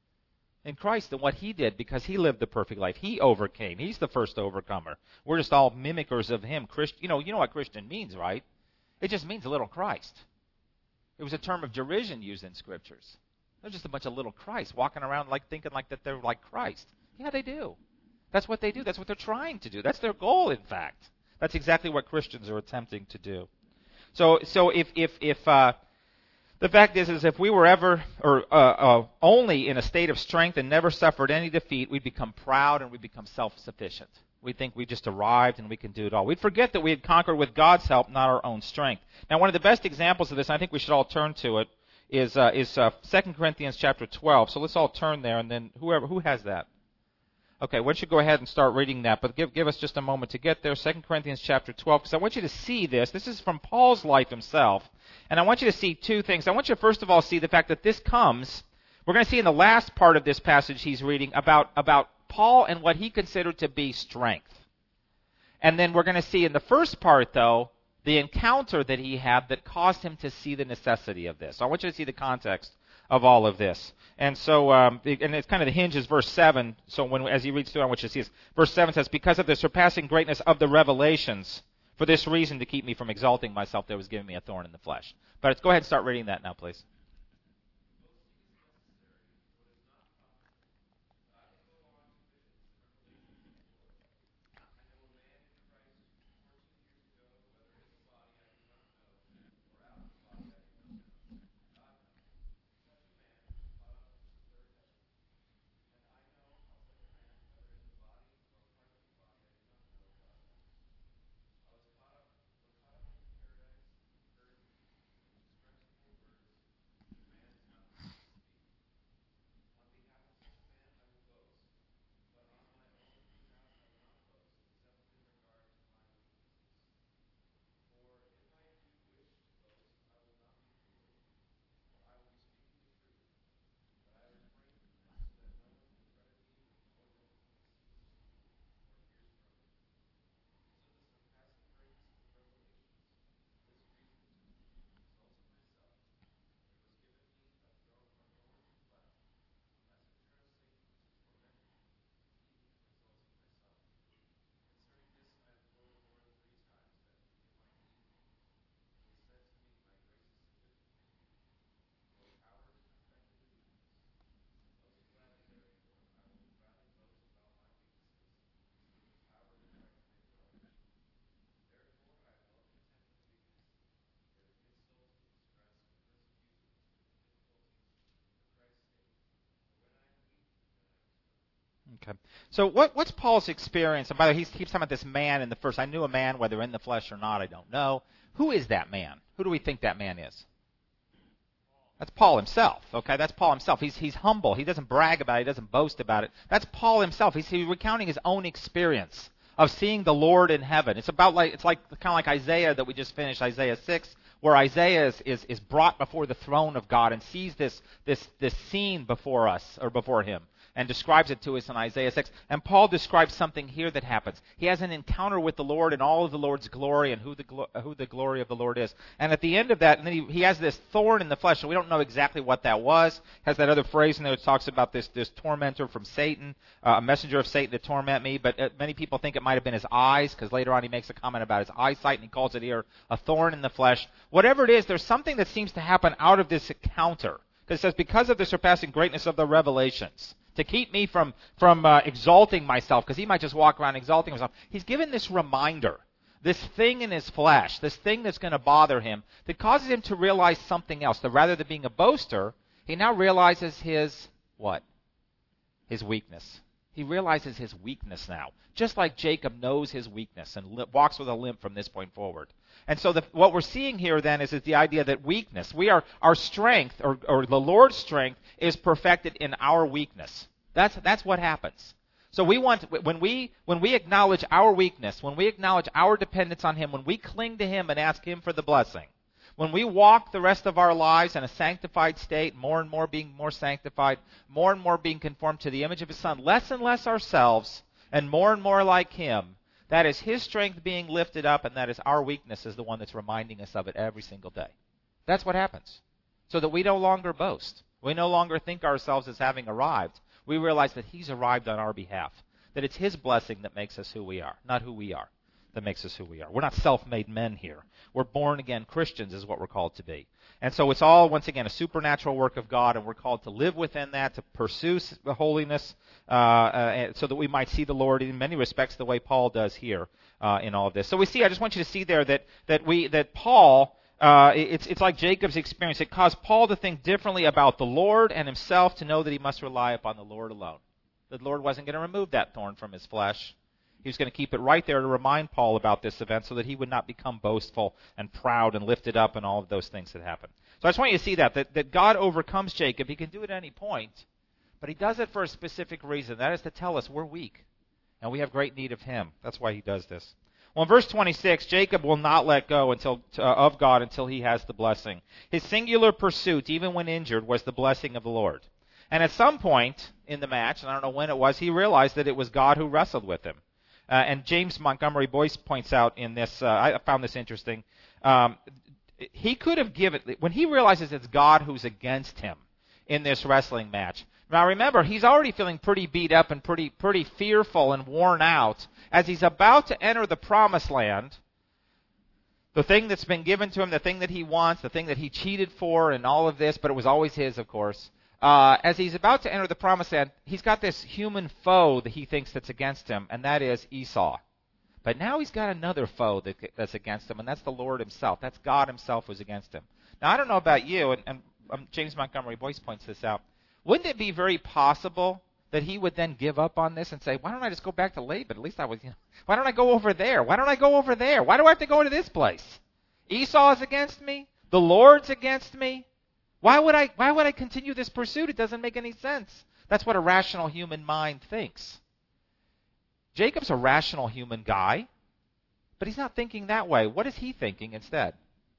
In Christ and what he did, because he lived the perfect life. He overcame. He's the first overcomer. We're just all mimickers of him. Christ, you know, you know what Christian means, right? It just means a little Christ. It was a term of derision used in scriptures. They're just a bunch of little Christ walking around like thinking like that they're like Christ. Yeah, they do. That's what they do. That's what they're trying to do. That's their goal, in fact. That's exactly what Christians are attempting to do. So, so if if if uh, the fact is, is if we were ever or uh, uh, only in a state of strength and never suffered any defeat, we'd become proud and we'd become self-sufficient. We'd think we just arrived and we can do it all. We'd forget that we had conquered with God's help, not our own strength. Now, one of the best examples of this, and I think we should all turn to it, is uh, is uh, Second Corinthians chapter twelve. So let's all turn there, and then whoever who has that. Okay, why don't you go ahead and start reading that, but give give us just a moment to get there. Second Corinthians chapter twelve, because I want you to see this. This is from Paul's life himself, and I want you to see two things. I want you to first of all see the fact that this comes, we're going to see in the last part of this passage he's reading about, about Paul and what he considered to be strength. And then we're going to see in the first part, though, the encounter that he had that caused him to see the necessity of this. So I want you to see the context of all of this. And so, um, and it's kind of the hinge is verse seven. So when, as he reads through, I want you to see this. Verse seven says, because of the surpassing greatness of the revelations, for this reason to keep me from exalting myself, there was given me a thorn in the flesh. But go ahead and start reading that now, please. Okay. So what, what's Paul's experience? And by the way, he keeps talking about this man in the first. I knew a man, whether in the flesh or not, I don't know. Who is that man? Who do we think that man is? That's Paul himself. Okay, that's Paul himself. He's he's humble. He doesn't brag about it. He doesn't boast about it. That's Paul himself. He's, he's recounting his own experience of seeing the Lord in heaven. It's about like it's like kind of like Isaiah that we just finished, Isaiah six, where Isaiah is, is, is brought before the throne of God and sees this, this, this scene before us, or before him, and describes it to us in Isaiah six. And Paul describes something here that happens. He has an encounter with the Lord and all of the Lord's glory and who the, glo- who the glory of the Lord is. And at the end of that, and then he, he has this thorn in the flesh, and we don't know exactly what that was. Has that other phrase in there that talks about this, this tormentor from Satan, uh, a messenger of Satan to torment me. But uh, many people think it might have been his eyes, because later on he makes a comment about his eyesight, and he calls it here a thorn in the flesh. Whatever it is, there's something that seems to happen out of this encounter. Because it says, because of the surpassing greatness of the revelations, to keep me from, from uh, exalting myself, because he might just walk around exalting himself. He's given this reminder, this thing in his flesh, this thing that's going to bother him, that causes him to realize something else. That rather than being a boaster, he now realizes his, what? His weakness. He realizes his weakness now. Just like Jacob knows his weakness and li- walks with a limp from this point forward. And so the, what we're seeing here then is, is the idea that weakness, we are, our strength, or, or the Lord's strength, is perfected in our weakness. That's, that's what happens. So we want, when we, when we acknowledge our weakness, when we acknowledge our dependence on him, when we cling to him and ask him for the blessing, when we walk the rest of our lives in a sanctified state, more and more being more sanctified, more and more being conformed to the image of his Son, less and less ourselves, and more and more like him, that is his strength being lifted up, and that is our weakness is the one that's reminding us of it every single day. That's what happens. So that we no longer boast. We no longer think ourselves as having arrived. We realize that he's arrived on our behalf. That it's his blessing that makes us who we are, not who we are, that makes us who we are. We're not self-made men here. We're born-again Christians is what we're called to be. And so it's all, once again, a supernatural work of God, and we're called to live within that, to pursue the holiness, uh, uh, so that we might see the Lord in many respects the way Paul does here uh, in all of this. So we see, I just want you to see there that that we that Paul, uh, it's it's like Jacob's experience. It caused Paul to think differently about the Lord and himself, to know that he must rely upon the Lord alone. The Lord wasn't going to remove that thorn from his flesh. He was going to keep it right there to remind Paul about this event so that he would not become boastful and proud and lifted up and all of those things that happen. So I just want you to see that, that, that God overcomes Jacob. He can do it at any point, but he does it for a specific reason. That is to tell us we're weak, and we have great need of him. That's why he does this. Well, in verse twenty-six, Jacob will not let go until uh, of God until he has the blessing. His singular pursuit, even when injured, was the blessing of the Lord. And at some point in the match, and I don't know when it was, he realized that it was God who wrestled with him. Uh, and James Montgomery Boyce points out in this, uh, I found this interesting, um, he could have given, when he realizes it's God who's against him in this wrestling match. Now remember, he's already feeling pretty beat up and pretty pretty fearful and worn out as he's about to enter the promised land, the thing that's been given to him, the thing that he wants, the thing that he cheated for and all of this, but it was always his, of course. Uh, as he's about to enter the promised land, he's got this human foe that he thinks that's against him, and that is Esau. But now he's got another foe that, that's against him, and that's the Lord himself. That's God himself who's against him. Now, I don't know about you, and, and um, James Montgomery Boyce points this out. Wouldn't it be very possible that he would then give up on this and say, why don't I just go back to Laban? At least I was, you know, why don't I go over there? Why don't I go over there? Why do I have to go into this place? Esau's against me. The Lord's against me. Why would I why would I continue this pursuit? It doesn't make any sense. That's what a rational human mind thinks. Jacob's a rational human guy, but he's not thinking that way. What is he thinking instead?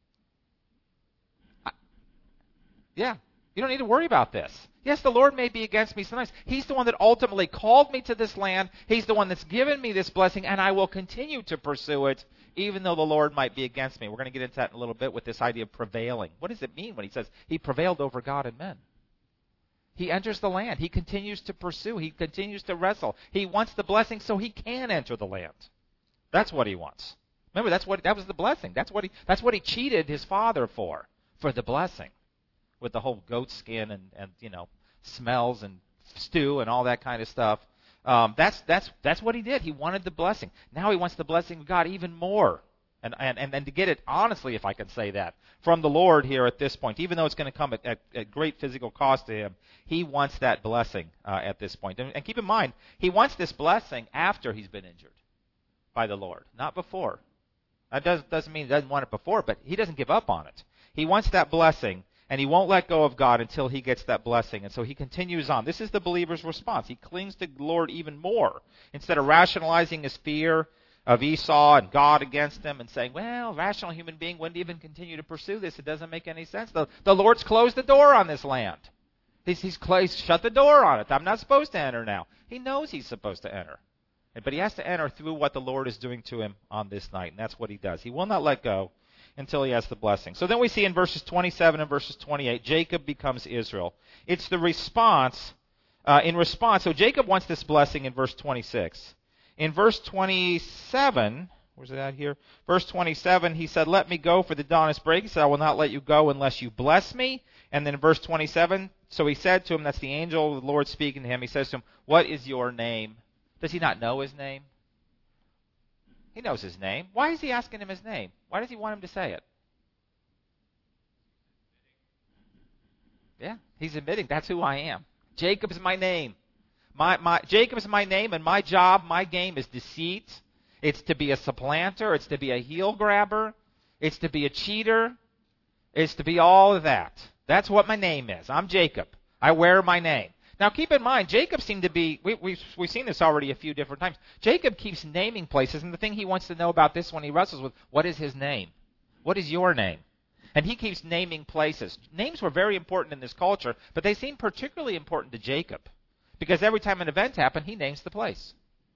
I, yeah, you don't need to worry about this. Yes, the Lord may be against me sometimes. He's the one that ultimately called me to this land. He's the one that's given me this blessing, and I will continue to pursue it, even though the Lord might be against me. We're going to get into that in a little bit with this idea of prevailing. What does it mean when he says he prevailed over God and men? He enters the land. He continues to pursue. He continues to wrestle. He wants the blessing so he can enter the land. That's what he wants. Remember, that's what that was the blessing. That's what he that's what he cheated his father for, for the blessing. With the whole goat skin and, and you know, smells and stew and all that kind of stuff. Um, that's that's that's what he did. He wanted the blessing. Now he wants the blessing of God even more. And and, and, and to get it honestly, if I can say that, from the Lord here at this point, even though it's going to come at, at, at great physical cost to him, he wants that blessing uh, at this point. And, and keep in mind, he wants this blessing after he's been injured by the Lord, not before. That does, doesn't mean he doesn't want it before, but he doesn't give up on it. He wants that blessing. And he won't let go of God until he gets that blessing. And so he continues on. This is the believer's response. He clings to the Lord even more. Instead of rationalizing his fear, of Esau and God against him and saying, well, a rational human being wouldn't even continue to pursue this. It doesn't make any sense. The, the Lord's closed the door on this land. He's, he's, he's shut the door on it. I'm not supposed to enter now. He knows he's supposed to enter. But he has to enter through what the Lord is doing to him on this night, and that's what he does. He will not let go until he has the blessing. So then we see in verses twenty-seven and verses twenty-eight, Jacob becomes Israel. It's the response, uh, in response, so Jacob wants this blessing in verse twenty-six. In verse twenty-seven, where's it at here? Verse twenty-seven, he said, let me go, for the dawn is breaking. He said, I will not let you go unless you bless me. And then in verse twenty-seven, so he said to him, that's the angel of the Lord speaking to him, he says to him, what is your name? Does he not know his name? He knows his name. Why is he asking him his name? Why does he want him to say it? Yeah, he's admitting, that's who I am. Jacob's my name. My, my, Jacob's my name, and my job, my game is deceit. It's to be a supplanter. It's to be a heel grabber. It's to be a cheater. It's to be all of that. That's what my name is. I'm Jacob. I wear my name. Now, keep in mind, Jacob seemed to be, we, we've, we've seen this already a few different times. Jacob keeps naming places, and the thing he wants to know about this one he wrestles with, what is his name? What is your name? And he keeps naming places. Names were very important in this culture, but they seem particularly important to Jacob, because every time an event happened, he names the place.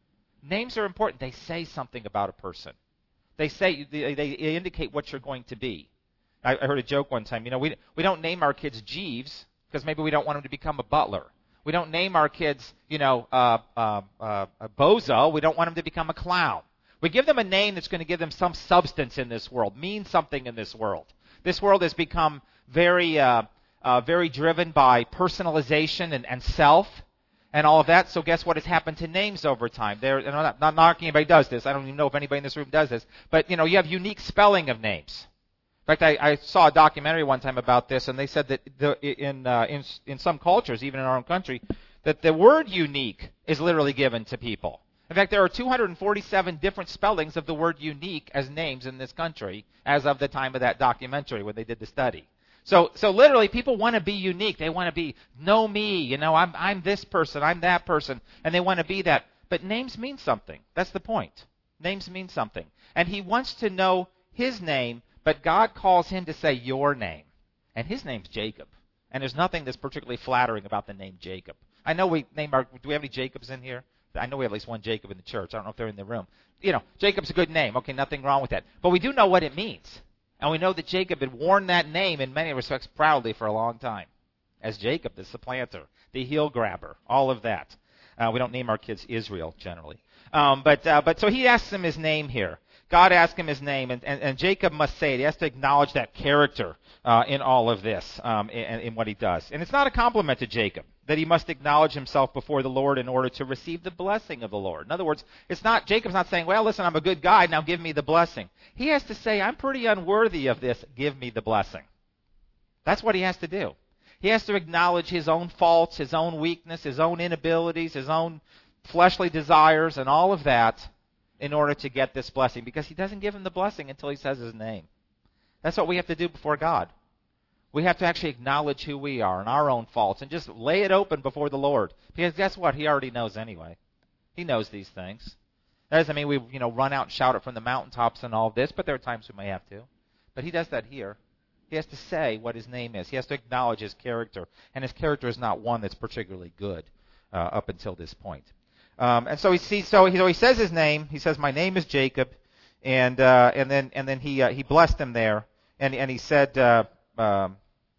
Names are important. They say something about a person. They say, they, they indicate what you're going to be. I, I heard a joke one time, you know, we, we don't name our kids Jeeves, because maybe we don't want him to become a butler. We don't name our kids, you know, uh, uh, uh, Bozo. We don't want him to become a clown. We give them a name that's going to give them some substance in this world, mean something in this world. This world has become very, uh, uh, very driven by personalization and, and self and all of that. So guess what has happened to names over time? They're, I'm not, not knocking anybody does this. I don't even know if anybody in this room does this. But, you know, you have unique spelling of names. In fact, I, I saw a documentary one time about this, and they said that the, in, uh, in in some cultures, even in our own country, that the word unique is literally given to people. In fact, there are two hundred forty-seven different spellings of the word unique as names in this country as of the time of that documentary when they did the study. So, so literally, people want to be unique. They want to be, know me, you know, I'm I'm this person, I'm that person, and they want to be that. But names mean something. That's the point. Names mean something. And he wants to know his name, but God calls him to say your name. And his name's Jacob. And there's nothing that's particularly flattering about the name Jacob. I know we name our, do we have any Jacobs in here? I know we have at least one Jacob in the church. I don't know if they're in the room. You know, Jacob's a good name. Okay, nothing wrong with that. But we do know what it means. And we know that Jacob had worn that name in many respects proudly for a long time. As Jacob, the supplanter, the heel grabber, all of that. Uh, we don't name our kids Israel generally. Um, but, uh, but so he asks him his name here. God asked him his name, and, and, and Jacob must say it. He has to acknowledge that character uh, in all of this, um, in, in what he does. And it's not a compliment to Jacob that he must acknowledge himself before the Lord in order to receive the blessing of the Lord. In other words, it's not Jacob's not saying, well, listen, I'm a good guy, now give me the blessing. He has to say, I'm pretty unworthy of this, give me the blessing. That's what he has to do. He has to acknowledge his own faults, his own weakness, his own inabilities, his own fleshly desires, and all of that, in order to get this blessing, because he doesn't give him the blessing until he says his name. That's what we have to do before God. We have to actually acknowledge who we are and our own faults and just lay it open before the Lord. Because guess what? He already knows anyway. He knows these things. That doesn't mean we, you know, run out and shout it from the mountaintops and all of this, but there are times we may have to. But he does that here. He has to say what his name is. He has to acknowledge his character. And his character is not one that's particularly good uh, up until this point. Um, and so he sees, so he, so he says his name. He says, "My name is Jacob," and uh, and then and then he uh, he blessed him there, and and he said uh, um,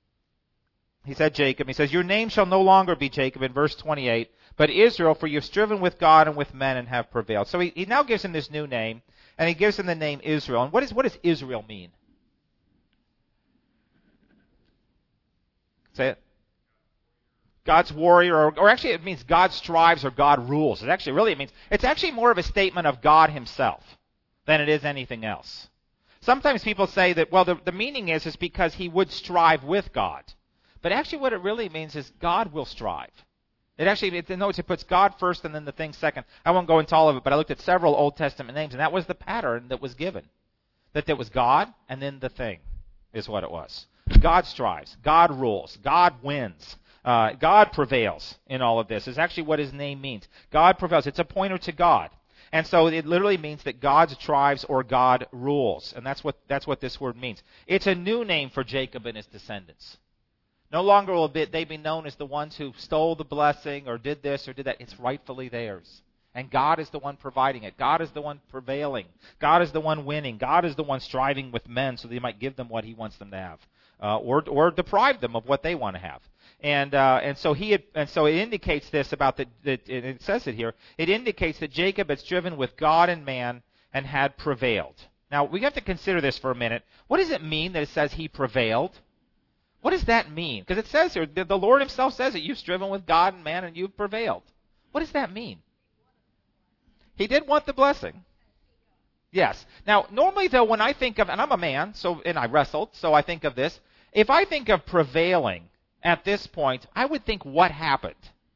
he said Jacob. He says, "Your name shall no longer be Jacob," in verse twenty-eight, "but Israel, for you have striven with God and with men and have prevailed." So he, he now gives him this new name, and he gives him the name Israel. And what is what does Israel mean? Say it. God's warrior, or, or actually it means God strives or God rules. It actually really it means, it's actually more of a statement of God himself than it is anything else. Sometimes people say that, well, the, the meaning is, is because he would strive with God. But actually what it really means is God will strive. It actually, it, notice it puts God first and then the thing second. I won't go into all of it, but I looked at several Old Testament names, and that was the pattern that was given. That there was God and then the thing is what it was. God strives. God rules. God wins. Uh, God prevails in all of this is actually what his name means. God prevails. It's a pointer to God. And so it literally means that God drives or God rules. And that's what that's what this word means. It's a new name for Jacob and his descendants. No longer will they be known as the ones who stole the blessing or did this or did that. It's rightfully theirs. And God is the one providing it. God is the one prevailing. God is the one winning. God is the one striving with men so that he might give them what he wants them to have, uh, or or deprive them of what they want to have. And uh, and so he had, and so it indicates this about the, the it says it here. It indicates that Jacob is driven with God and man and had prevailed. Now we have to consider this for a minute. What does it mean that it says he prevailed? What does that mean? Because it says here, the Lord himself says it, you've striven with God and man and you've prevailed. What does that mean? He did want the blessing. Yes. Now, normally though, when I think of, and I'm a man, so and I wrestled, so I think of this. If I think of prevailing at this point, I would think what happened?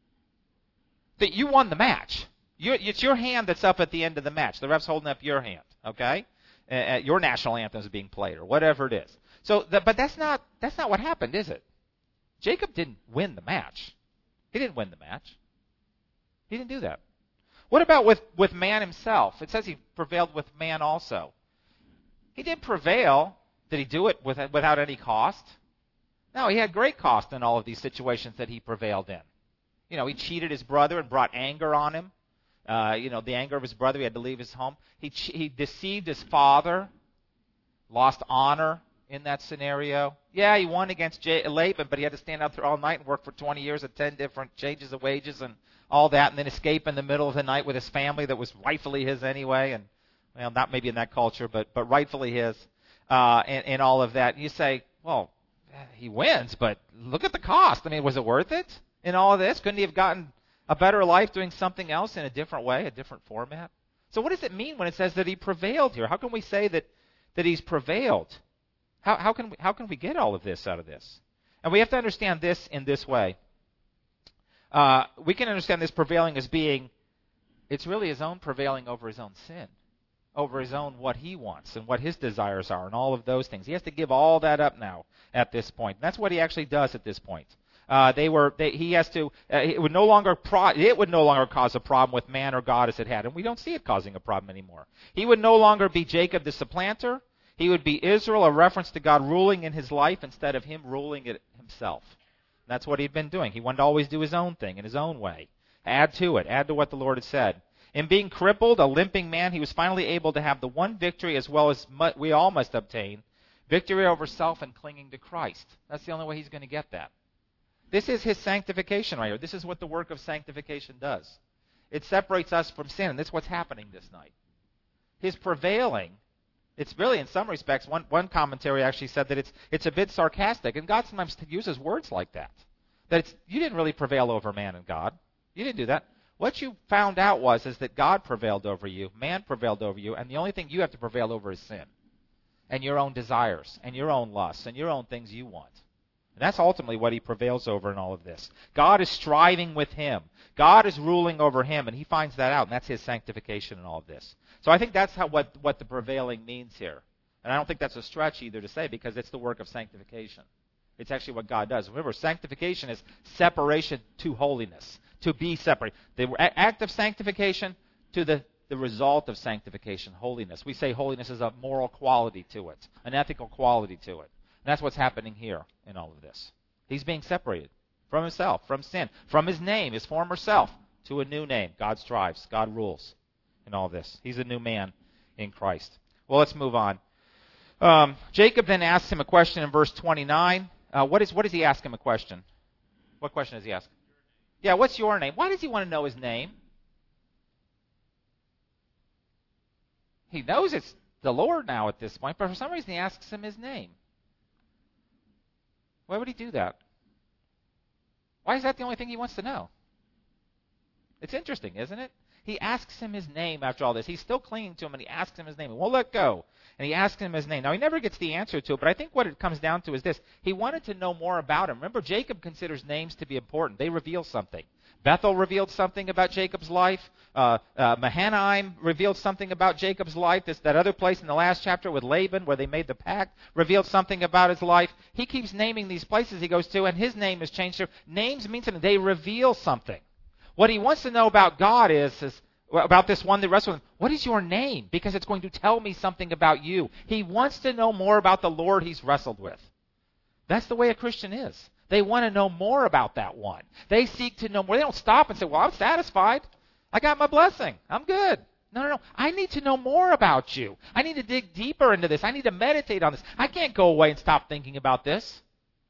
That you won the match. You, it's your hand that's up at the end of the match. The ref's holding up your hand, okay? Uh, your national anthem is being played or whatever it is. So, the, but that's not that's not what happened, is it? Jacob didn't win the match. He didn't win the match. He didn't do that. What about with, with man himself? It says he prevailed with man also. He didn't prevail. Did he do it with, without any cost? No, he had great cost in all of these situations that he prevailed in. You know, he cheated his brother and brought anger on him. Uh, you know, the anger of his brother, he had to leave his home. He he deceived his father, lost honor in that scenario. Yeah, he won against J- Laban, but he had to stand out there all night and work for twenty years at ten different changes of wages and all that, and then escape in the middle of the night with his family that was rightfully his anyway, and, well, not maybe in that culture, but but rightfully his, uh, and, and all of that. And you say, well, he wins, but look at the cost. I mean, was it worth it in all of this? Couldn't he have gotten a better life doing something else in a different way, a different format? So what does it mean when it says that he prevailed here? How can we say that, that he's prevailed? How, how can we, how can we get all of this out of this? And we have to understand this in this way. Uh, we can understand this prevailing as being, it's really his own prevailing over his own sin, over his own what he wants and what his desires are and all of those things. He has to give all that up now at this point. And that's what he actually does at this point. Uh, they were. They, he has to. Uh, it would no longer. Pro, it would no longer cause a problem with man or God as it had, and we don't see it causing a problem anymore. He would no longer be Jacob the supplanter. He would be Israel, a reference to God ruling in his life instead of him ruling it himself. And that's what he'd been doing. He wanted to always do his own thing in his own way. Add to it. Add to what the Lord had said. In being crippled, a limping man, he was finally able to have the one victory as well as mu- we all must obtain, victory over self and clinging to Christ. That's the only way he's going to get that. This is his sanctification right here. This is what the work of sanctification does. It separates us from sin, and this is what's happening this night. His prevailing, it's really in some respects, one, one commentary actually said that it's it's a bit sarcastic, and God sometimes uses words like that. That it's, you didn't really prevail over man and God. You didn't do that. What you found out was is that God prevailed over you, man prevailed over you, and the only thing you have to prevail over is sin. And your own desires, and your own lusts, and your own things you want. And that's ultimately what he prevails over in all of this. God is striving with him. God is ruling over him, and he finds that out, and that's his sanctification in all of this. So I think that's how what, what the prevailing means here. And I don't think that's a stretch either to say, because it's the work of sanctification. It's actually what God does. Remember, sanctification is separation to holiness, to be separate. The act of sanctification to the, the result of sanctification, holiness. We say holiness is a moral quality to it, an ethical quality to it. And that's what's happening here in all of this. He's being separated from himself, from sin, from his name, his former self, to a new name. God strives. God rules in all of this. He's a new man in Christ. Well, let's move on. Um, Jacob then asks him a question in verse twenty-nine. Uh, what is what does he ask him a question? What question does he ask? Yeah, what's your name? Why does he want to know his name? He knows it's the Lord now at this point, but for some reason he asks him his name. Why would he do that? Why is that the only thing he wants to know? It's interesting, isn't it? He asks him his name after all this. He's still clinging to him, and he asks him his name. He won't let go. And he asks him his name. Now, he never gets the answer to it, but I think what it comes down to is this. He wanted to know more about him. Remember, Jacob considers names to be important. They reveal something. Bethel revealed something about Jacob's life. Uh, uh, Mahanaim revealed something about Jacob's life. This, that other place in the last chapter with Laban where they made the pact revealed something about his life. He keeps naming these places he goes to, and his name is changed. Names mean something. They reveal something. What he wants to know about God is, is about this one that wrestled with him. What is your name? Because it's going to tell me something about you. He wants to know more about the Lord he's wrestled with. That's the way a Christian is. They want to know more about that one. They seek to know more. They don't stop and say, well, I'm satisfied. I got my blessing. I'm good. No, no, no. I need to know more about you. I need to dig deeper into this. I need to meditate on this. I can't go away and stop thinking about this.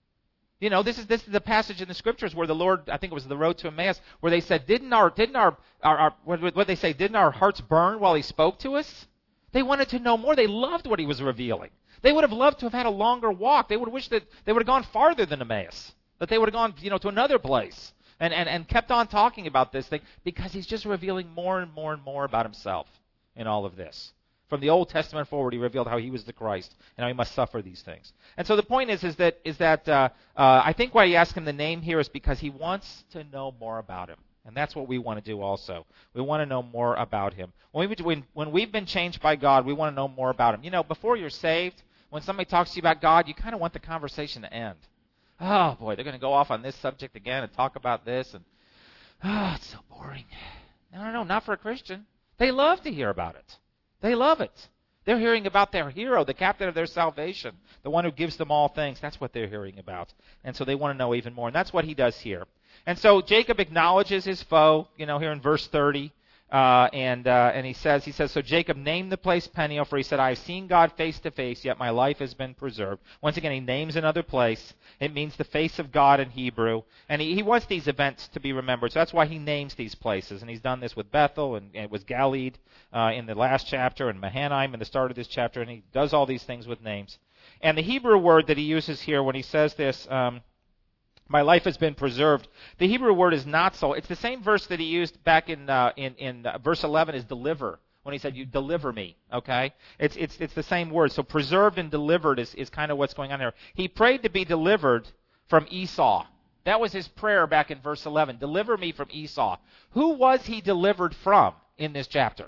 You know, this is this is the passage in the Scriptures where the Lord, I think it was the road to Emmaus, where they said, didn't our, didn't our, our, our what, what they say, didn't our hearts burn while he spoke to us? They wanted to know more. They loved what he was revealing. They would have loved to have had a longer walk. They would have wished that they would have gone farther than Emmaus, that they would have gone, you know, to another place and, and, and kept on talking about this thing because he's just revealing more and more and more about himself in all of this. From the Old Testament forward, he revealed how he was the Christ and how he must suffer these things. And so the point is, is that is that uh, uh, I think why he asked him the name here is because he wants to know more about him, and that's what we want to do also. We want to know more about him. When we when, when we've been changed by God, we want to know more about him. You know, before you're saved, when somebody talks to you about God, you kind of want the conversation to end. Oh boy, they're going to go off on this subject again and talk about this, and oh, it's so boring. No, no, no, not for a Christian. They love to hear about it. They love it. They're hearing about their hero, the captain of their salvation, the one who gives them all things. That's what they're hearing about. And so they want to know even more. And that's what he does here. And so Jacob acknowledges his foe, you know, here in verse thirty. Uh, and uh, and he says, he says, so Jacob named the place Peniel, for he said, I have seen God face to face, yet my life has been preserved. Once again, he names another place. It means the face of God in Hebrew. And he, he wants these events to be remembered. So that's why he names these places. And he's done this with Bethel, and, and it was Galeed uh, in the last chapter, and Mahanaim in the start of this chapter. And he does all these things with names. And the Hebrew word that he uses here when he says this, um, my life has been preserved. The Hebrew word is natsal. It's the same verse that he used back in uh, in, in uh, verse eleven is deliver, when he said, you deliver me, okay? It's it's it's the same word. So preserved and delivered is, is kind of what's going on there. He prayed to be delivered from Esau. That was his prayer back in verse eleven. Deliver me from Esau. Who was he delivered from in this chapter?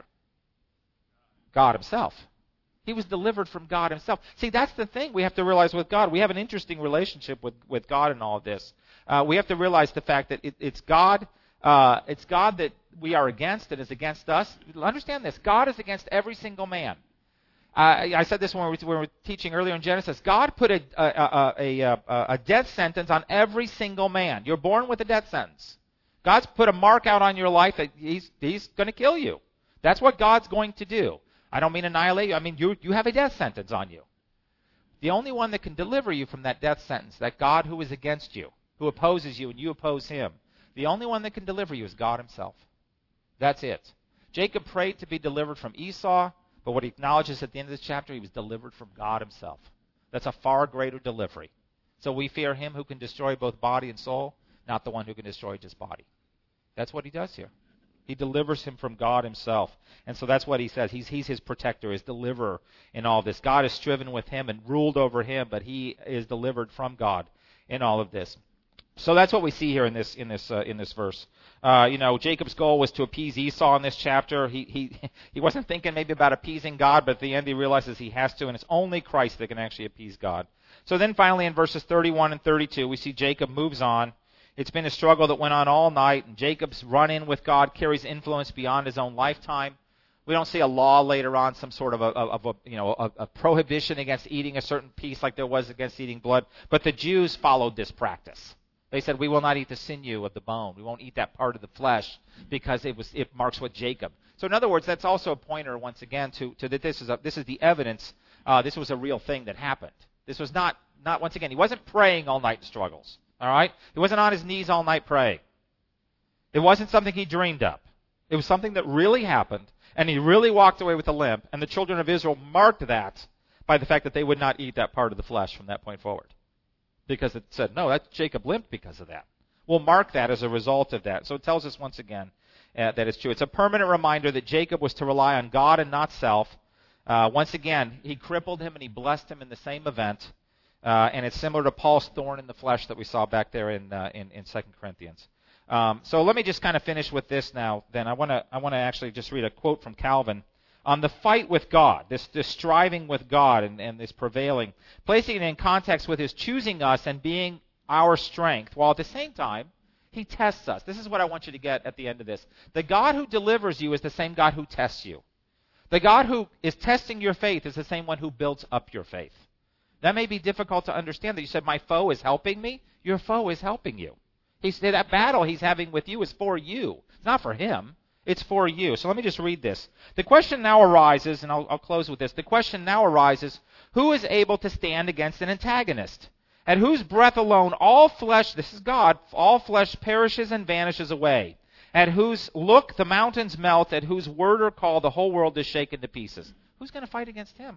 God himself. He was delivered from God himself. See, that's the thing we have to realize with God. We have an interesting relationship with, with God in all of this. Uh, we have to realize the fact that it, it's God uh, it's God that we are against and is against us. Understand this. God is against every single man. Uh, I said this when we, were, when we were teaching earlier in Genesis. God put a, a, a, a, a death sentence on every single man. You're born with a death sentence. God's put a mark out on your life that he's, he's going to kill you. That's what God's going to do. I don't mean annihilate you. I mean you you have a death sentence on you. The only one that can deliver you from that death sentence, that God who is against you, who opposes you and you oppose him, the only one that can deliver you is God himself. That's it. Jacob prayed to be delivered from Esau, but what he acknowledges at the end of this chapter, he was delivered from God himself. That's a far greater delivery. So we fear him who can destroy both body and soul, not the one who can destroy just body. That's what he does here. He delivers him from God himself. And so that's what he says. He's, he's his protector, his deliverer in all this. God has striven with him and ruled over him, but he is delivered from God in all of this. So that's what we see here in this in this uh, in this verse. Uh, you know, Jacob's goal was to appease Esau in this chapter. He he he wasn't thinking maybe about appeasing God, but at the end he realizes he has to, and it's only Christ that can actually appease God. So then finally in verses thirty-one and thirty-two, we see Jacob moves on. It's been a struggle that went on all night, and Jacob's run-in with God carries influence beyond his own lifetime. We don't see a law later on, some sort of a, of a you know a, a prohibition against eating a certain piece like there was against eating blood. But the Jews followed this practice. They said, "We will not eat the sinew of the bone. We won't eat that part of the flesh because it was it marks with Jacob." So in other words, that's also a pointer once again to, to that this is a, this is the evidence. Uh, this was a real thing that happened. This was not not once again. He wasn't praying all night in struggles. All right? He wasn't on his knees all night praying. It wasn't something he dreamed up. It was something that really happened, and he really walked away with a limp, and the children of Israel marked that by the fact that they would not eat that part of the flesh from that point forward. Because it said, no, that Jacob limped because of that. We'll mark that as a result of that. So it tells us once again uh, that it's true. It's a permanent reminder that Jacob was to rely on God and not self. Uh, once again, he crippled him and he blessed him in the same event. Uh, and it's similar to Paul's thorn in the flesh that we saw back there in uh, in, in Second Corinthians. Um, so let me just kind of finish with this now. Then I want to I want to actually just read a quote from Calvin on the fight with God, this, this striving with God and, and this prevailing, placing it in context with his choosing us and being our strength, while at the same time He tests us. This is what I want you to get at the end of this. The God who delivers you is the same God who tests you. The God who is testing your faith is the same one who builds up your faith. That may be difficult to understand, that you said, my foe is helping me. Your foe is helping you. He said that battle he's having with you is for you. It's not for him. It's for you. So let me just read this. The question now arises, and I'll, I'll close with this. The question now arises, who is able to stand against an antagonist? At whose breath alone all flesh, this is God, all flesh perishes and vanishes away. At whose look the mountains melt, at whose word or call the whole world is shaken to pieces. Who's going to fight against him?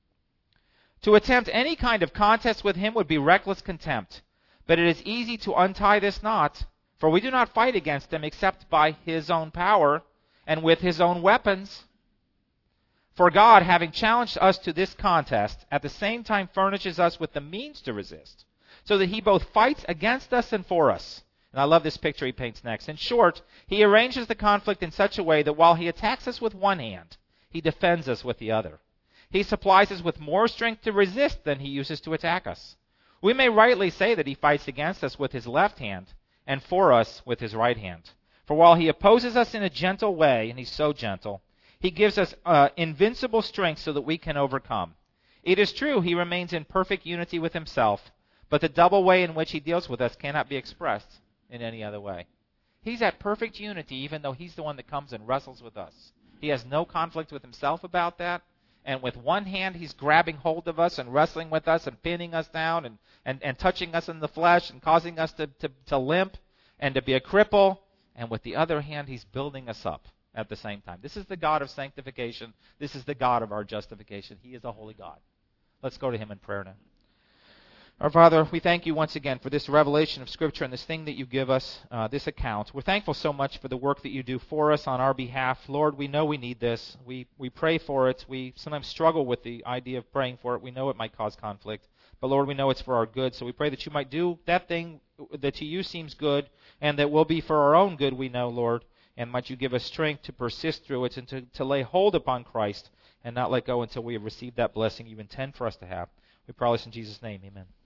To attempt any kind of contest with him would be reckless contempt. But it is easy to untie this knot, for we do not fight against him except by his own power and with his own weapons. For God, having challenged us to this contest, at the same time furnishes us with the means to resist, so that he both fights against us and for us. And I love this picture he paints next. In short, he arranges the conflict in such a way that while he attacks us with one hand, he defends us with the other. He supplies us with more strength to resist than he uses to attack us. We may rightly say that he fights against us with his left hand and for us with his right hand. For while he opposes us in a gentle way, and he's so gentle, he gives us uh, invincible strength so that we can overcome. It is true he remains in perfect unity with himself, but the double way in which he deals with us cannot be expressed in any other way. He's at perfect unity even though he's the one that comes and wrestles with us. He has no conflict with himself about that. And with one hand, he's grabbing hold of us and wrestling with us and pinning us down and, and, and touching us in the flesh and causing us to, to, to limp and to be a cripple. And with the other hand, he's building us up at the same time. This is the God of sanctification. This is the God of our justification. He is a holy God. Let's go to him in prayer now. Our Father, we thank you once again for this revelation of Scripture and this thing that you give us, uh, this account. We're thankful so much for the work that you do for us on our behalf. Lord, we know we need this. We, we pray for it. We sometimes struggle with the idea of praying for it. We know it might cause conflict. But Lord, we know it's for our good. So we pray that you might do that thing that to you seems good and that will be for our own good, we know, Lord. And might you give us strength to persist through it and to, to lay hold upon Christ and not let go until we have received that blessing you intend for us to have. We pray this in Jesus' name. Amen.